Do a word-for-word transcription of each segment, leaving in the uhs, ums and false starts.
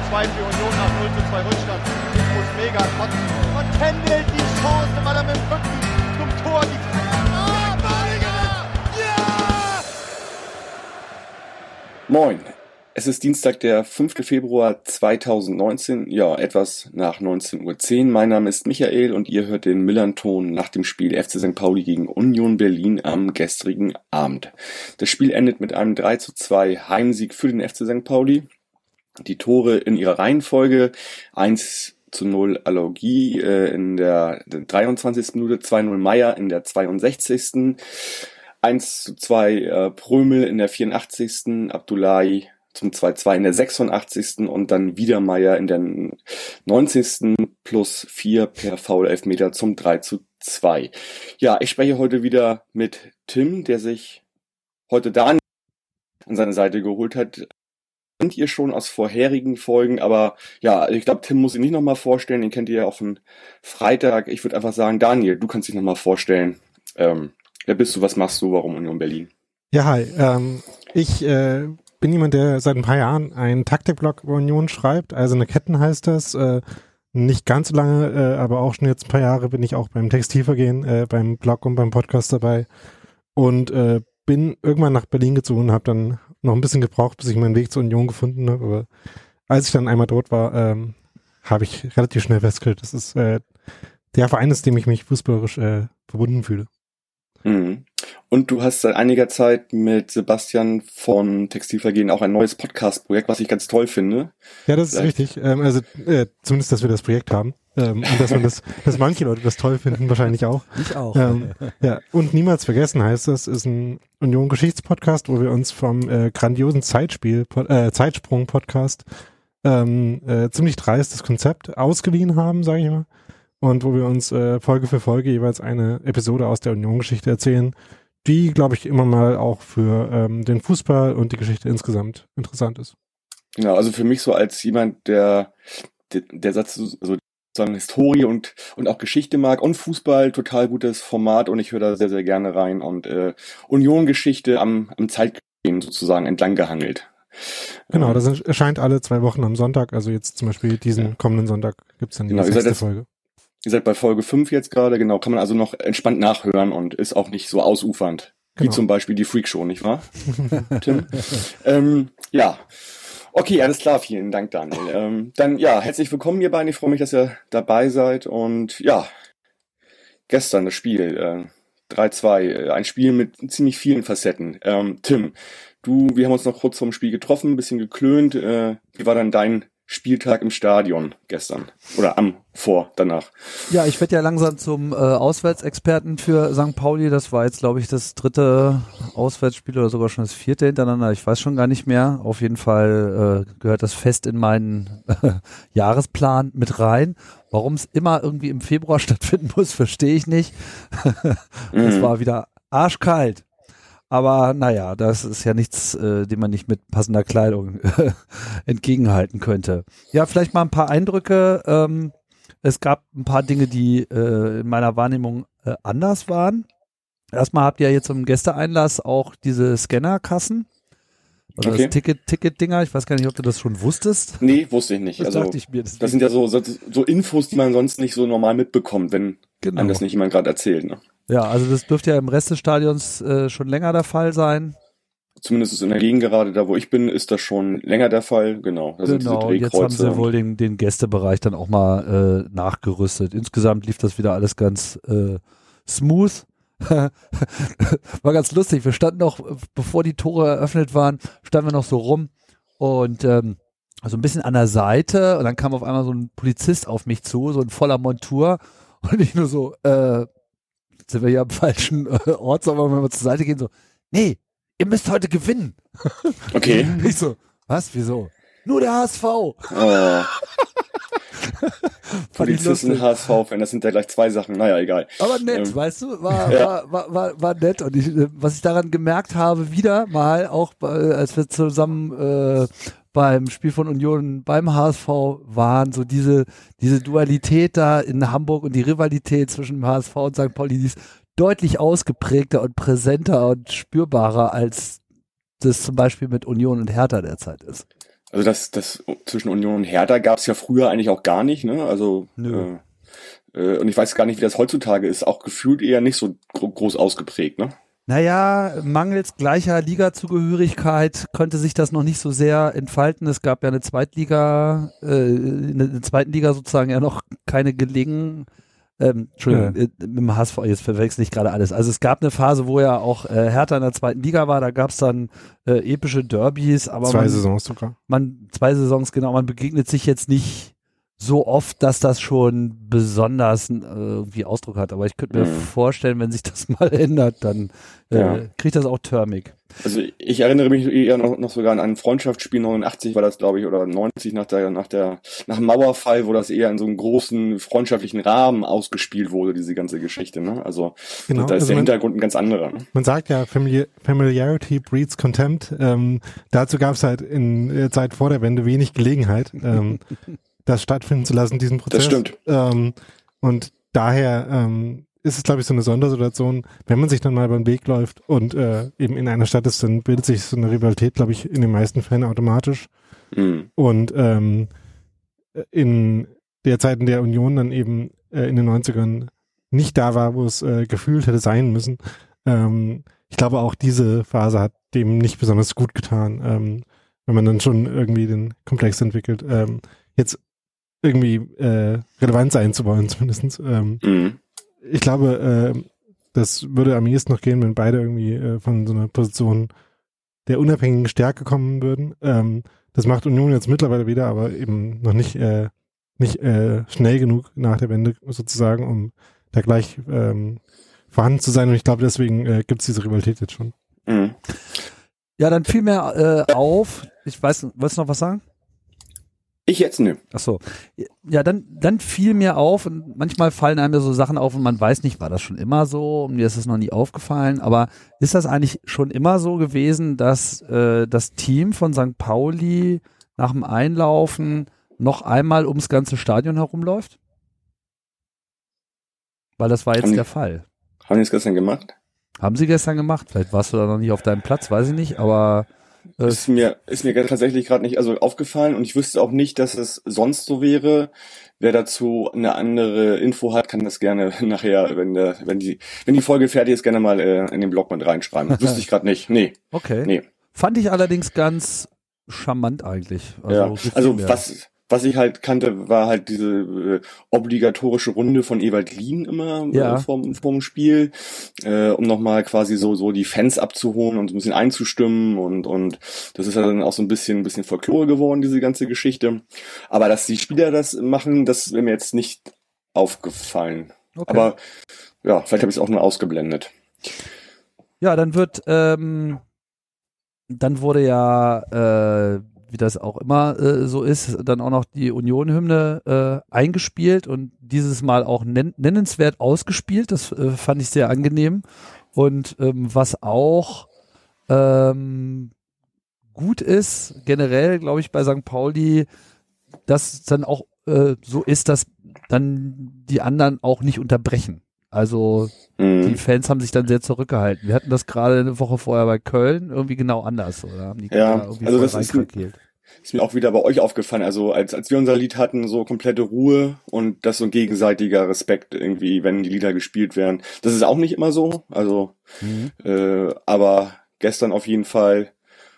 zwei für Union nach null zu zwei Rückstand. Ich muss mega kotzen. Und Kendall die Chance, weil er mit dem Rücken zum Tor die Ah, Balinger! Ja! Moin, es ist Dienstag, der fünfte Februar zweitausendneunzehn, ja, etwas nach neunzehn Uhr zehn. Mein Name ist Michael und ihr hört den Millern-Ton nach dem Spiel F C Sankt Pauli gegen Union Berlin am gestrigen Abend. Das Spiel endet mit einem drei zu zwei Heimsieg für den F C Sankt Pauli. Die Tore in ihrer Reihenfolge: eins zu null Allogie äh, in der dreiundzwanzigsten Minute, zwei zu null Meier in der zweiundsechzigsten eins zu zwei äh, Prömel in der vierundachtzigsten Abdullahi zum zwei zu zwei in der sechsundachtzigsten und dann wieder Meier in der neunzigsten plus vier per Foul-Elfmeter zum drei zu zwei. Ja, ich spreche heute wieder mit Tim, der sich heute Daniel an seine Seite geholt hat. Kennt ihr schon aus vorherigen Folgen, aber ja, ich glaube, Tim muss ihn nicht nochmal vorstellen, den kennt ihr ja auch von Freitag. Ich würde einfach sagen, Daniel, du kannst dich nochmal vorstellen. Ähm, wer bist du, was machst du, warum Union Berlin? Ja, hi, ähm, ich äh, bin jemand, der seit ein paar Jahren einen Taktikblog über Union schreibt, also eine Ketten heißt das, äh, nicht ganz so lange, äh, aber auch schon jetzt ein paar Jahre bin ich auch beim Textilvergehen, äh, beim Blog und beim Podcast dabei und äh, bin irgendwann nach Berlin gezogen und habe dann noch ein bisschen gebraucht, bis ich meinen Weg zur Union gefunden habe, aber als ich dann einmal dort war, ähm, habe ich relativ schnell festgestellt, das ist äh, der Verein, ist, dem ich mich fußballerisch äh, verbunden fühle. Mhm. Und du hast seit einiger Zeit mit Sebastian von Textilvergehen auch ein neues Podcast-Projekt, was ich ganz toll finde. Ja, das Vielleicht. ist richtig. Ähm, also äh, zumindest, dass wir das Projekt haben. Ähm, und dass man das, dass manche Leute das toll finden, wahrscheinlich auch. Ich auch. Ähm, ja, und niemals vergessen heißt das, ist ein Union-Geschichtspodcast, wo wir uns vom äh, grandiosen Zeitspiel, äh, Zeitsprung-Podcast ähm, äh, ziemlich dreistes Konzept ausgeliehen haben, sage ich mal. Und wo wir uns äh, Folge für Folge jeweils eine Episode aus der Union-Geschichte erzählen, die, glaube ich, immer mal auch für ähm, den Fußball und die Geschichte insgesamt interessant ist. Genau, also für mich so als jemand, der der, der Satz so sozusagen Historie und und auch Geschichte mag und Fußball, total gutes Format und ich höre da sehr, sehr gerne rein und äh, Union-Geschichte am, am Zeitgeschehen sozusagen entlang gehangelt. Genau, das erscheint alle zwei Wochen am Sonntag, also jetzt zum Beispiel diesen ja. kommenden Sonntag gibt's dann die genau, sechste Folge. Ihr seid bei Folge fünf jetzt gerade, genau, kann man also noch entspannt nachhören und ist auch nicht so ausufernd. Genau. Wie zum Beispiel die Freakshow, nicht wahr, Tim? ähm, ja, okay, alles klar, vielen Dank, Daniel. Ähm, dann, ja, herzlich willkommen, ihr beiden, ich freue mich, dass ihr dabei seid und ja, gestern das Spiel, äh, drei zwei, äh, ein Spiel mit ziemlich vielen Facetten. Ähm, Tim, du, wir haben uns noch kurz vorm Spiel getroffen, ein bisschen geklönt, äh, wie war dann dein Spieltag im Stadion gestern oder am vor danach? Ja, ich werde ja langsam zum äh, Auswärtsexperten für Sankt Pauli. Das war jetzt, glaube ich, das dritte Auswärtsspiel oder sogar schon das vierte hintereinander. Ich weiß schon gar nicht mehr. Auf jeden Fall äh, gehört das fest in meinen äh, Jahresplan mit rein. Warum es immer irgendwie im Februar stattfinden muss, verstehe ich nicht. Es mhm. war wieder arschkalt. Aber naja, das ist ja nichts, äh, dem man nicht mit passender Kleidung äh, entgegenhalten könnte. Ja, vielleicht mal ein paar Eindrücke. Ähm, es gab ein paar Dinge, die äh, in meiner Wahrnehmung äh, anders waren. Erstmal habt ihr jetzt im Gästeeinlass auch diese Scannerkassen. Oder okay. das Ticket, Ticket-Dinger. Ich weiß gar nicht, ob du das schon wusstest. Nee, wusste ich nicht. Das also, dachte ich mir. Das sind ja so, so, so Infos, die man sonst nicht so normal mitbekommt, wenn genau. einem das nicht jemand gerade erzählt, ne? Ja, also das dürfte ja im Rest des Stadions äh, schon länger der Fall sein. Zumindest in der Gegend gerade, da wo ich bin, ist das schon länger der Fall. Genau, da sind genau. diese Drehkreuze. Jetzt haben sie wohl den, den Gästebereich dann auch mal äh, nachgerüstet. Insgesamt lief das wieder alles ganz äh, smooth. War ganz lustig. Wir standen noch, bevor die Tore eröffnet waren, standen wir noch so rum und ähm, also ein bisschen an der Seite und dann kam auf einmal so ein Polizist auf mich zu, so in voller Montur und ich nur so, äh, sind wir hier am falschen äh, Ort, sollen wir mal zur Seite gehen, so, nee, ihr müsst heute gewinnen. Okay. Ich so, was, wieso? Nur der H S V. Oh. Polizisten, H S V-Fan, das sind ja gleich zwei Sachen, naja, egal. Aber nett, ähm, weißt du, war, ja. war, war, war, war nett und ich, was ich daran gemerkt habe, wieder mal, auch bei, als wir zusammen äh, beim Spiel von Union beim H S V waren, so diese diese Dualität da in Hamburg und die Rivalität zwischen dem H S V und Sankt Pauli, die ist deutlich ausgeprägter und präsenter und spürbarer, als das zum Beispiel mit Union und Hertha derzeit ist. Also das, das zwischen Union und Hertha gab es ja früher eigentlich auch gar nicht, ne? Also Nö. Äh, äh, und ich weiß gar nicht, wie das heutzutage ist. Auch gefühlt eher nicht so gro- groß ausgeprägt, ne? Naja, mangels gleicher Ligazugehörigkeit könnte sich das noch nicht so sehr entfalten. Es gab ja eine Zweitliga, äh, in der zweiten Liga sozusagen ja noch keine Gelegen, ähm, Entschuldigung, Ja. äh, mit dem H S V, jetzt verwechsel ich gerade alles. Also es gab eine Phase, wo ja auch äh, Hertha in der zweiten Liga war, da gab es dann äh, epische Derbys, aber Zwei man, Saisons sogar. man, zwei Saisons, genau, man begegnet sich jetzt nicht so oft, dass das schon besonders äh, irgendwie Ausdruck hat. Aber ich könnte mir Mhm. vorstellen, wenn sich das mal ändert, dann äh, Ja. kriegt das auch Törmig. Also ich erinnere mich eher noch, noch sogar an ein Freundschaftsspiel neunundachtzig war das, glaube ich, oder neunzig nach der, nach der, nach dem Mauerfall, wo das eher in so einem großen freundschaftlichen Rahmen ausgespielt wurde, diese ganze Geschichte, ne? Also Genau, da ist also der man- Hintergrund ein ganz anderer. Ne? Man sagt ja, Famili- Familiarity breeds Contempt. Ähm, dazu gab es halt in der Zeit vor der Wende wenig Gelegenheit, ähm, das stattfinden zu lassen, diesen Prozess. Das stimmt. Ähm, und daher ähm, ist es, glaube ich, so eine Sondersituation, wenn man sich dann mal beim Weg läuft und äh, eben in einer Stadt ist, dann bildet sich so eine Rivalität, glaube ich, in den meisten Fällen automatisch. Mhm. Und ähm, in der Zeit, in der Union dann eben äh, in den neunzigern nicht da war, wo es äh, gefühlt hätte sein müssen, ähm, ich glaube, auch diese Phase hat dem nicht besonders gut getan, ähm, wenn man dann schon irgendwie den Komplex entwickelt, ähm, jetzt irgendwie äh, relevant sein zu wollen, zumindest. Ähm, Mhm. ich glaube, äh, das würde am ehesten noch gehen, wenn beide irgendwie äh, von so einer Position der unabhängigen Stärke kommen würden. Ähm, das macht Union jetzt mittlerweile wieder, aber eben noch nicht, äh, nicht äh, schnell genug nach der Wende sozusagen, um da gleich ähm, vorhanden zu sein. Und ich glaube, deswegen äh, gibt es diese Rivalität jetzt schon. Mhm. Ja, dann fiel mir äh, auf, ich weiß, wolltest du noch was sagen? Ich jetzt nö. Ach so. Ja, dann, dann fiel mir auf und manchmal fallen einem ja so Sachen auf und man weiß nicht, war das schon immer so? Mir ist es noch nie aufgefallen, aber ist das eigentlich schon immer so gewesen, dass äh, das Team von Sankt Pauli nach dem Einlaufen noch einmal ums ganze Stadion herumläuft? Weil das war jetzt Haben die- der Fall. Haben die das gestern gemacht? Haben sie gestern gemacht? Vielleicht warst du da noch nicht auf deinem Platz, weiß ich nicht, aber äh, Ist mir, ist mir tatsächlich gerade nicht also aufgefallen und ich wüsste auch nicht, dass es sonst so wäre. Wer dazu eine andere Info hat, kann das gerne nachher, wenn der, wenn die, wenn die Folge fertig ist, gerne mal äh, in den Blog mit reinschreiben. Wüsste ich gerade nicht. Nee, okay. nee. Fand ich allerdings ganz charmant eigentlich. Also, ja. gefiel Also mir. was, was ich halt kannte, war halt diese äh, obligatorische Runde von Ewald Lien immer Ja. äh, vorm, vorm Spiel, äh, um nochmal quasi so so die Fans abzuholen und so ein bisschen einzustimmen und und das ist ja dann auch so ein bisschen ein bisschen Folklore geworden, diese ganze Geschichte. Aber dass die Spieler das machen, das wäre mir jetzt nicht aufgefallen. Okay. Aber ja, vielleicht habe ich es auch nur ausgeblendet. Ja, dann wird, ähm, dann wurde ja, äh, wie das auch immer äh, so ist, dann auch noch die Union-Hymne äh, eingespielt und dieses Mal auch nen nennenswert ausgespielt. Das äh, fand ich sehr angenehm. Und ähm, was auch ähm, gut ist, generell, glaube ich, bei Sankt Pauli, dass es dann auch äh, so ist, dass dann die anderen auch nicht unterbrechen. Also die Mhm. Fans haben sich dann sehr zurückgehalten. Wir hatten das gerade eine Woche vorher bei Köln irgendwie genau anders, oder? Haben die Ja, da irgendwie also voll das ist- reinkrakeelt. Ist mir auch wieder bei euch aufgefallen, also als, als wir unser Lied hatten, so komplette Ruhe und das so ein gegenseitiger Respekt irgendwie, wenn die Lieder gespielt werden. Das ist auch nicht immer so, also Mhm. äh, aber gestern auf jeden Fall.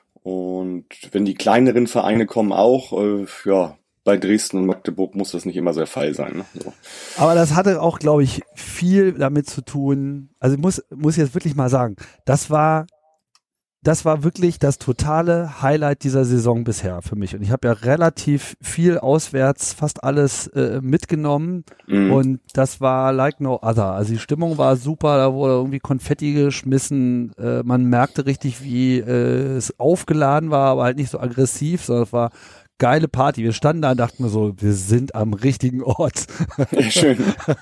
Und wenn die kleineren Vereine kommen auch, äh, ja, bei Dresden und Magdeburg muss das nicht immer so der Fall sein. Ne? So. Aber das hatte auch, glaube ich, viel damit zu tun. Also ich muss, muss jetzt wirklich mal sagen, das war, das war wirklich das totale Highlight dieser Saison bisher für mich. Und ich habe ja relativ viel auswärts, fast alles äh, mitgenommen. Mhm. Und das war like no other. Also die Stimmung war super, da wurde irgendwie Konfetti geschmissen. Äh, man merkte richtig, wie äh, es aufgeladen war, aber halt nicht so aggressiv, sondern es war geile Party. Wir standen da und dachten mir so, wir sind am richtigen Ort. Ja, schön.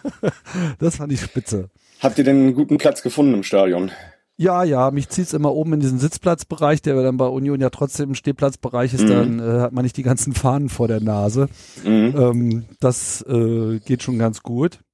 Das fand ich spitze. Habt ihr denn einen guten Platz gefunden im Stadion? Ja, ja, mich zieht's immer oben in diesen Sitzplatzbereich, der dann bei Union ja trotzdem im Stehplatzbereich ist, Mhm. dann äh, hat man nicht die ganzen Fahnen vor der Nase. Mhm. Ähm, das äh, geht schon ganz gut.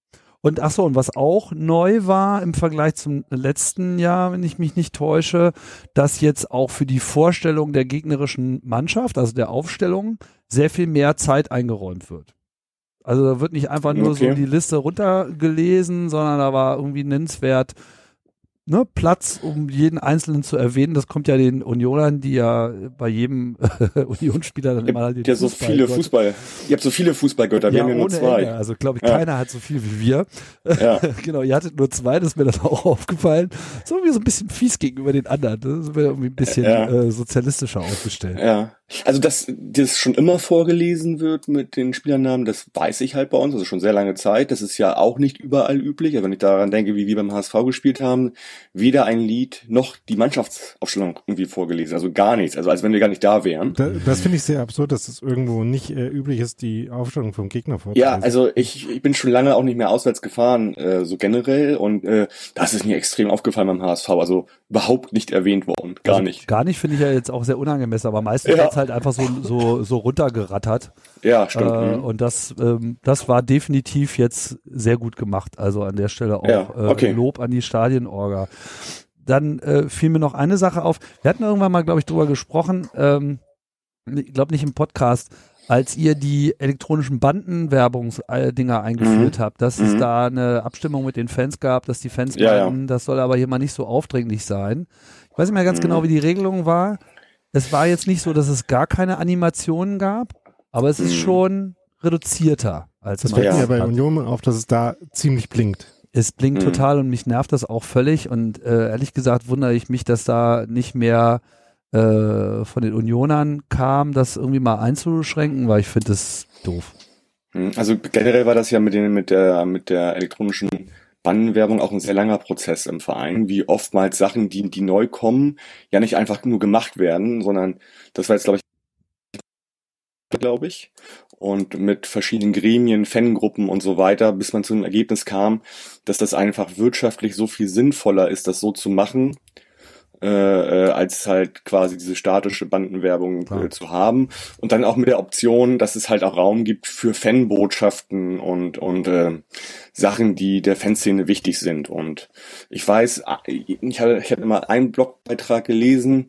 Und ach so, und was auch neu war im Vergleich zum letzten Jahr, wenn ich mich nicht täusche, dass jetzt auch für die Vorstellung der gegnerischen Mannschaft, also der Aufstellung, sehr viel mehr Zeit eingeräumt wird. Also da wird nicht einfach nur okay. so die Liste runtergelesen, sondern da war irgendwie nennenswert ne, Platz, um jeden Einzelnen zu erwähnen. Das kommt ja den Unionern, die ja bei jedem äh, Unionsspieler dann immer den ja so viele Fußball. Ihr habt so viele Fußballgötter, wir ja, haben ja nur zwei. Ende. Also glaube ich, ja. keiner hat so viel wie wir. Ja. Genau, ihr hattet nur zwei, das ist mir dann auch aufgefallen. So wie so ein bisschen fies gegenüber den anderen. Das ist irgendwie ein bisschen ja. äh, sozialistischer aufgestellt. Ja. Also, dass das schon immer vorgelesen wird mit den Spielernamen, das weiß ich halt bei uns, also schon sehr lange Zeit. Das ist ja auch nicht überall üblich. Also wenn ich daran denke, wie wir beim H S V gespielt haben, weder ein Lied noch die Mannschaftsaufstellung irgendwie vorgelesen. Also gar nichts. Also als wenn wir gar nicht da wären. Da, das finde ich sehr absurd, dass es irgendwo nicht äh, üblich ist, die Aufstellung vom Gegner vorzulesen. Ja, also ich, ich bin schon lange auch nicht mehr auswärts gefahren, äh, so generell. Und äh, das ist mir extrem aufgefallen beim H S V. Also überhaupt nicht erwähnt worden. Gar also nicht. Gar nicht finde ich ja jetzt auch sehr unangemessen, aber meistens ja. halt einfach so, so, so runtergerattert. Ja, stimmt. Äh, und das, ähm, das war definitiv jetzt sehr gut gemacht. Also an der Stelle auch ja, okay. äh, Lob an die Stadienorga. Dann äh, fiel mir noch eine Sache auf. Wir hatten irgendwann mal, glaube ich, drüber gesprochen, ähm, ich glaube nicht im Podcast, als ihr die elektronischen Bandenwerbungsdinger eingeführt mhm. habt, dass mhm. es da eine Abstimmung mit den Fans gab, dass die Fans ja, meinten, ja. das soll aber hier mal nicht so aufdringlich sein. Ich weiß nicht mehr ganz mhm. genau, wie die Regelung war. Es war jetzt nicht so, dass es gar keine Animationen gab, aber es ist mhm. schon reduzierter als das fällt mir ja bei Union auf, dass es da ziemlich blinkt. Es blinkt mhm. total und mich nervt das auch völlig und äh, ehrlich gesagt wundere ich mich, dass da nicht mehr äh, von den Unionern kam, das irgendwie mal einzuschränken, weil ich finde das doof. Also generell war das ja mit, den, mit, der, mit der elektronischen Bandenwerbung auch ein sehr langer Prozess im Verein, wie oftmals Sachen, die, die neu kommen, ja nicht einfach nur gemacht werden, sondern das war jetzt, glaube ich, glaube ich, und mit verschiedenen Gremien, Fangruppen und so weiter, bis man zu einem Ergebnis kam, dass das einfach wirtschaftlich so viel sinnvoller ist, das so zu machen, äh, äh, als halt quasi diese statische Bandenwerbung äh, zu haben. Und dann auch mit der Option, dass es halt auch Raum gibt für Fanbotschaften und und äh, Sachen, die der Fanszene wichtig sind. Und ich weiß, ich hatte, ich hatte mal einen Blogbeitrag gelesen,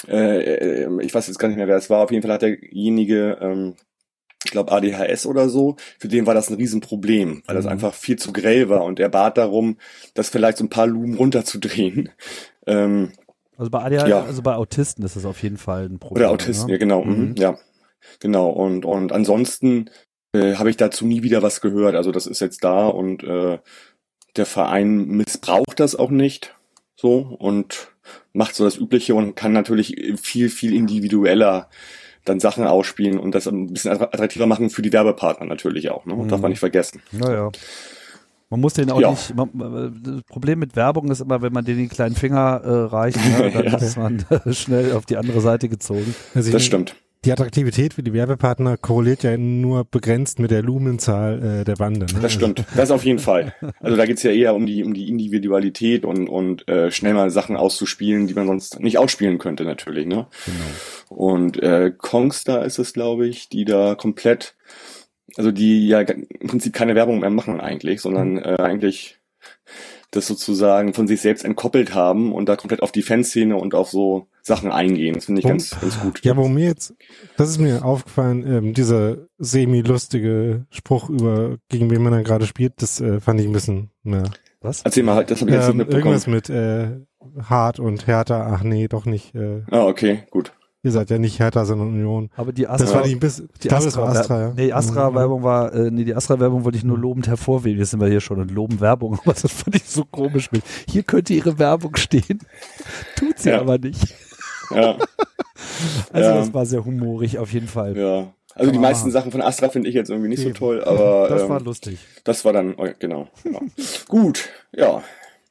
äh, ich weiß jetzt gar nicht mehr, wer es war, auf jeden Fall hat derjenige, ähm, ich glaube A D H S oder so, für den war das ein Riesenproblem, weil das mhm. einfach viel zu grell war und er bat darum, das vielleicht so ein paar Lumen runterzudrehen. Ähm, also bei A D H S, ja. also bei Autisten ist das auf jeden Fall ein Problem. Oder Autisten, ne? ja genau, mhm. ja, genau. Und und ansonsten äh, habe ich dazu nie wieder was gehört. Also das ist jetzt da und äh, der Verein missbraucht das auch nicht so und macht so das Übliche und kann natürlich viel viel individueller dann Sachen ausspielen und das ein bisschen attraktiver machen für die Werbepartner natürlich auch. Ne? Mhm. Darf man nicht vergessen. Naja. Man muss den auch ja. nicht, man, das Problem mit Werbung ist immer, wenn man den, den kleinen Finger äh, reicht, ne, dann ja. ist man schnell auf die andere Seite gezogen. Also das stimmt. Die Attraktivität für die Werbepartner korreliert ja nur begrenzt mit der Lumenzahl äh, der Bande. Ne? Das stimmt, das auf jeden Fall. Also da geht's ja eher um die um die Individualität und und äh, schnell mal Sachen auszuspielen, die man sonst nicht ausspielen könnte natürlich. Ne? Genau. Und äh, Kongstar ist es, glaube ich, die da komplett, also die ja im Prinzip keine Werbung mehr machen eigentlich, sondern äh, eigentlich das sozusagen von sich selbst entkoppelt haben und da komplett auf die Fanszene und auf so Sachen eingehen. Das finde ich ganz, ganz gut. Ja, wo mir jetzt, das ist mir aufgefallen, ähm, dieser semi-lustige Spruch über, gegen wen man dann gerade spielt, das äh, fand ich ein bisschen, na. Was? Erzähl mal, das habe ich jetzt ähm, nicht mitbekommen. Irgendwas mit äh, hart und härter, ach nee, doch nicht. Äh, ah, okay, gut. Ihr seid ja nicht Hertha, sondern Union. Aber die Astra, das war nicht ein bisschen, die das Astra, war Astra, ja. Nee, die Astra-Werbung war, äh, nee, die Astra-Werbung wollte ich nur lobend hervorheben. Jetzt sind wir hier schon und loben Werbung, aber das fand ich so komisch mit. Hier könnte ihre Werbung stehen. Tut sie ja. aber nicht. Ja. Also ja. das war sehr humorig auf jeden Fall. Ja. Also die ah. meisten Sachen von Astra finde ich jetzt irgendwie nicht Eben. so toll, aber das ähm, war lustig. Das war dann, oh, genau. Ja. Gut, ja.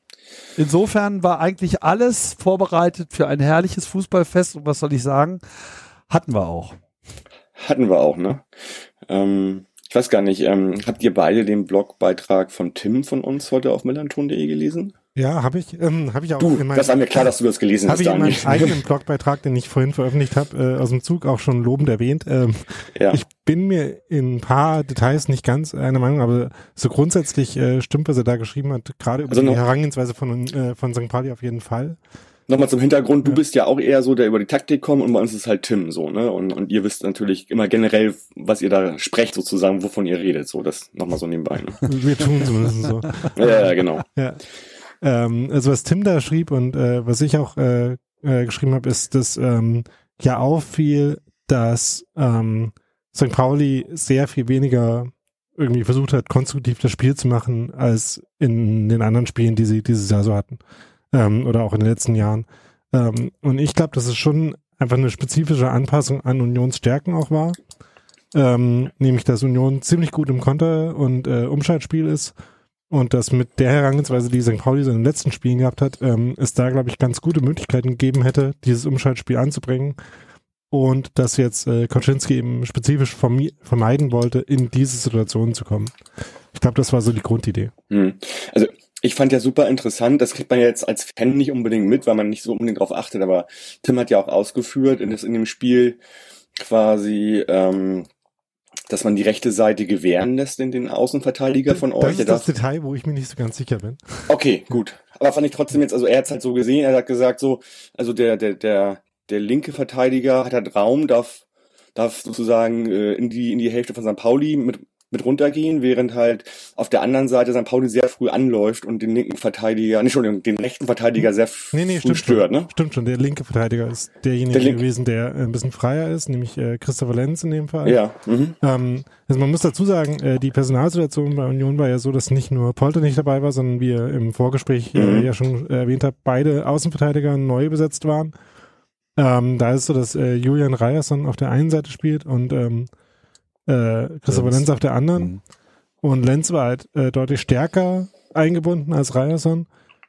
Insofern war eigentlich alles vorbereitet für ein herrliches Fußballfest und was soll ich sagen? Hatten wir auch. Hatten wir auch, ne? Ähm, Ich weiß gar nicht, ähm, habt ihr beide den Blogbeitrag von Tim von uns heute auf millanton punkt de gelesen? Ja, habe ich, ähm, habe ich auch. Du, in meinem, das war mir klar, dass du das gelesen hab hast, ich in Daniel. meinem eigenen Blogbeitrag, den ich vorhin veröffentlicht habe, äh, aus dem Zug auch schon lobend erwähnt. Ähm, Ja. Ich bin mir in ein paar Details nicht ganz einer Meinung, aber so grundsätzlich äh, stimmt, was er da geschrieben hat, gerade über Also die noch- Herangehensweise von, äh, von Sankt Pauli auf jeden Fall. Nochmal zum Hintergrund, du Ja. bist ja auch eher so, der über die Taktik kommt und bei uns ist halt Tim so, ne? Und, und ihr wisst natürlich immer generell, was ihr da sprecht sozusagen, wovon ihr redet, so, das nochmal so nebenbei, ne? Wir tun zumindest so. Ja, ja, genau. Ja. Ähm, also was Tim da schrieb und äh, was ich auch äh, äh, geschrieben habe, ist, dass ähm, ja auffiel, dass ähm, Sankt Pauli sehr viel weniger irgendwie versucht hat, konstruktiv das Spiel zu machen, als in den anderen Spielen, die sie dieses Jahr so hatten. Ähm, oder auch in den letzten Jahren. Ähm, und ich glaube, dass es schon einfach eine spezifische Anpassung an Unions Stärken auch war. Ähm, nämlich, dass Union ziemlich gut im Konter- und äh, Umschaltspiel ist. Und dass mit der Herangehensweise, die Sankt Pauli so in den letzten Spielen gehabt hat, ähm, es da, glaube ich, ganz gute Möglichkeiten gegeben hätte, dieses Umschaltspiel anzubringen. Und dass jetzt äh, Koczynski eben spezifisch vermi- vermeiden wollte, in diese Situation zu kommen. Ich glaube, das war so die Grundidee. Hm. Also ich fand ja super interessant, das kriegt man ja jetzt als Fan nicht unbedingt mit, weil man nicht so unbedingt drauf achtet, aber Tim hat ja auch ausgeführt in, das, in dem Spiel quasi, ähm, dass man die rechte Seite gewähren lässt in den Außenverteidiger von euch. Das Der ist das darf- Detail, wo ich mir nicht so ganz sicher bin. Okay, gut. Aber fand ich trotzdem jetzt, also er hat es halt so gesehen, er hat gesagt so, also der, der, der, der linke Verteidiger hat halt Raum, darf, darf sozusagen äh, in die, in die Hälfte von Sankt Pauli mit, mit runtergehen, während halt auf der anderen Seite Sankt Pauli sehr früh anläuft und den linken Verteidiger, nicht schon den rechten Verteidiger sehr f- Nee, nee, früh stimmt stört, schon. ne? Stimmt schon, der linke Verteidiger ist derjenige Der Link- gewesen, der äh, ein bisschen freier ist, nämlich äh, Christopher Lenz in dem Fall. Ja, mhm. Ähm, also man muss dazu sagen, äh, die Personalsituation bei Union war ja so, dass nicht nur Polter nicht dabei war, sondern wie ihr im Vorgespräch äh, Mhm. ja schon erwähnt habt, beide Außenverteidiger neu besetzt waren. Ähm, da ist es so, dass äh, Julian Ryerson auf der einen Seite spielt und ähm, äh, Christopher Lenz. Lenz auf der anderen. Mhm. Und Lenz war halt äh, deutlich stärker eingebunden als Ryerson.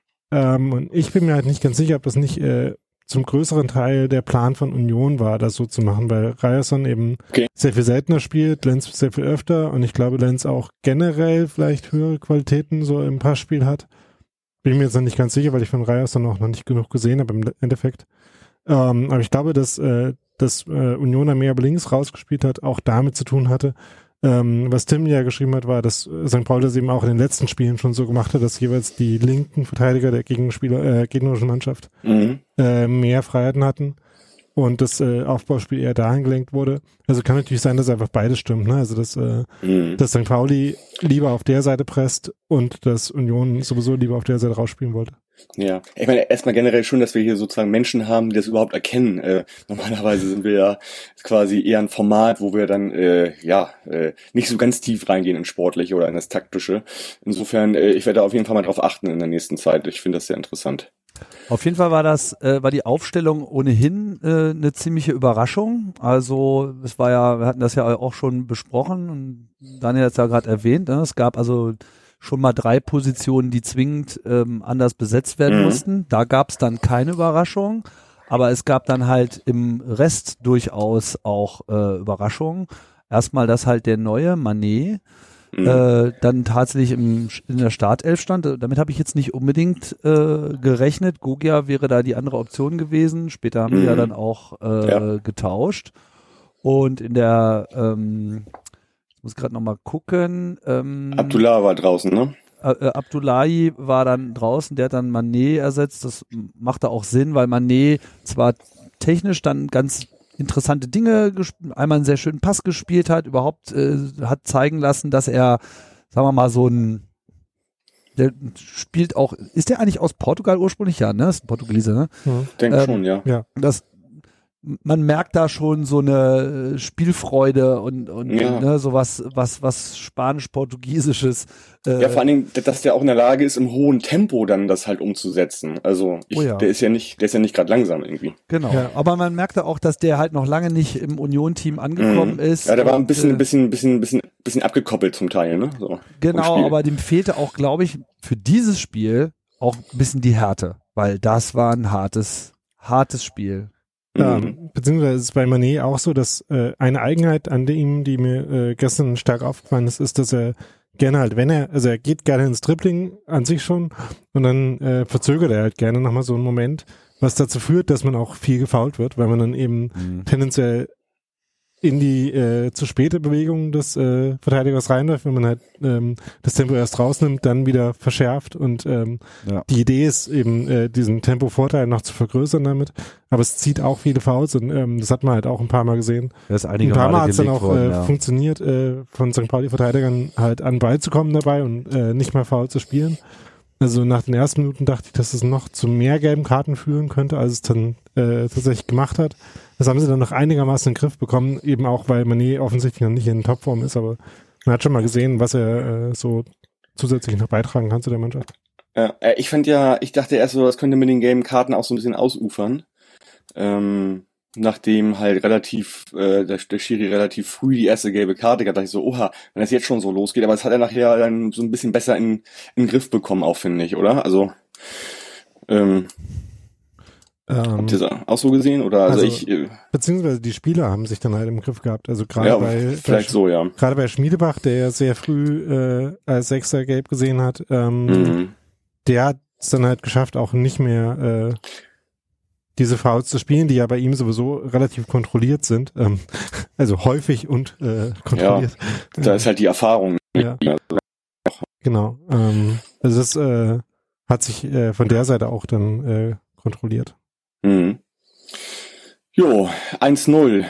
Ähm, und ich bin mir halt nicht ganz sicher, ob das nicht äh, zum größeren Teil der Plan von Union war, das so zu machen, weil Ryerson eben Okay. sehr viel seltener spielt, Lenz sehr viel öfter und ich glaube, Lenz auch generell vielleicht höhere Qualitäten so im Passspiel hat. Bin mir jetzt noch nicht ganz sicher, weil ich von Ryerson auch noch nicht genug gesehen habe im Endeffekt. Ähm, aber ich glaube, dass, äh, dass äh, Union mehr links rausgespielt hat, auch damit zu tun hatte. Ähm, was Tim ja geschrieben hat, war, dass Sankt Pauli das eben auch in den letzten Spielen schon so gemacht hat, dass jeweils die linken Verteidiger der Gegenspieler, äh, gegnerischen Mannschaft Mhm. äh, mehr Freiheiten hatten und das äh, Aufbauspiel eher dahin gelenkt wurde. Also kann natürlich sein, dass einfach beides stimmt, ne? Also dass, äh, Mhm. dass Sankt Pauli lieber auf der Seite presst und dass Union sowieso lieber auf der Seite rausspielen wollte. Ja, ich meine erstmal generell schon, dass wir hier sozusagen Menschen haben, die das überhaupt erkennen. Äh, normalerweise sind wir ja quasi eher ein Format, wo wir dann äh, ja äh, nicht so ganz tief reingehen ins Sportliche oder in das Taktische. Insofern, äh, ich werde da auf jeden Fall mal drauf achten in der nächsten Zeit. Ich finde das sehr interessant. Auf jeden Fall war das, äh, war die Aufstellung ohnehin äh, eine ziemliche Überraschung. Also es war ja, wir hatten das ja auch schon besprochen und Daniel hat es ja gerade erwähnt, ne? Es gab also schon mal drei Positionen, die zwingend ähm, anders besetzt werden Mhm. mussten. Da gab es dann keine Überraschung, aber es gab dann halt im Rest durchaus auch äh, Überraschungen. Erstmal, dass halt der neue Manet Mhm. äh, dann tatsächlich im, in der Startelf stand. Damit habe ich jetzt nicht unbedingt äh, gerechnet. Gogia wäre da die andere Option gewesen. Später haben Mhm. die ja dann auch äh, Ja. getauscht. Und in der, ähm, ich muss gerade nochmal gucken, ähm, Abdullah war draußen, ne? äh, äh, Abdullahi war dann draußen, der hat dann Manet ersetzt. Das machte auch Sinn, weil Manet zwar technisch dann ganz interessante Dinge, gesp- einmal einen sehr schönen Pass gespielt hat, überhaupt äh, hat zeigen lassen, dass er, sagen wir mal, so ein, der spielt auch, ist der eigentlich aus Portugal ursprünglich? Ja, ne? Ist ein Portugiese, ne? Denke Ähm, schon, ja. Ja. Das, man merkt da schon so eine Spielfreude und, und Ja. ne, sowas, was, was Spanisch-Portugiesisches. Äh, Ja, vor allen Dingen, dass der auch in der Lage ist, im hohen Tempo dann das halt umzusetzen. Also ich, Oh ja. der ist ja nicht, der ist ja nicht gerade langsam irgendwie. Genau, Ja. aber man merkte auch, dass der halt noch lange nicht im Union-Team angekommen Mhm. ist. Ja, der war ein und, bisschen, äh, bisschen, bisschen, bisschen, bisschen abgekoppelt zum Teil, ne? So, vom Genau, Spiel. aber dem fehlte auch, glaube ich, für dieses Spiel auch ein bisschen die Härte, weil das war ein hartes, hartes Spiel. Mhm. Ähm, beziehungsweise ist es bei Mané auch so, dass äh, eine Eigenheit an ihm, die mir äh, gestern stark aufgefallen ist, ist, dass er gerne halt, wenn er, also er geht gerne ins Dribbling an sich schon und dann äh, verzögert er halt gerne nochmal so einen Moment, was dazu führt, dass man auch viel gefoult wird, weil man dann eben Mhm. tendenziell in die äh, zu späte Bewegung des äh, Verteidigers reinläuft, wenn man halt ähm, das Tempo erst rausnimmt, dann wieder verschärft und ähm, Ja. die Idee ist eben, äh, diesen Tempovorteil noch zu vergrößern damit, aber es zieht auch viele Fouls und ähm, das hat man halt auch ein paar Mal gesehen. Er ist einige Ein paar Mal Male hat es dann gelegt auch worden, äh, ja. funktioniert, äh, von Sankt Pauli-Verteidigern halt an den Ball zu kommen dabei und äh, nicht mal Foul zu spielen. Also nach den ersten Minuten dachte ich, dass es noch zu mehr gelben Karten führen könnte, als es dann äh, tatsächlich gemacht hat. Das haben sie dann noch einigermaßen in den Griff bekommen, eben auch, weil Mané offensichtlich noch nicht in Topform ist, aber man hat schon mal gesehen, was er äh, so zusätzlich noch beitragen kann zu der Mannschaft. Ja, äh, ich fand ja, ich dachte erst so, das könnte mit den gelben Karten auch so ein bisschen ausufern. Ähm, nachdem halt relativ, äh, der, der Schiri relativ früh die erste gelbe Karte gab, dachte ich so, oha, wenn das jetzt schon so losgeht, aber das hat er nachher dann so ein bisschen besser in, in den Griff bekommen auch, finde ich, oder? Also, ähm, Ähm, habt ihr das auch so gesehen? Oder, also, Also, ich, äh, beziehungsweise die Spieler haben sich dann halt im Griff gehabt. Also gerade ja, bei, vielleicht bei so, ja. gerade bei Schmiedebach, der ja sehr früh äh, als Sechser gelb gesehen hat, ähm, Mhm. der hat es dann halt geschafft, auch nicht mehr äh, diese Fouls zu spielen, die ja bei ihm sowieso relativ kontrolliert sind. Ähm, also häufig und äh, kontrolliert. Da ist halt die Erfahrung. Ja. Genau. Ähm, also das äh, hat sich äh, von der Seite auch dann äh, kontrolliert. Mhm. Jo, eins null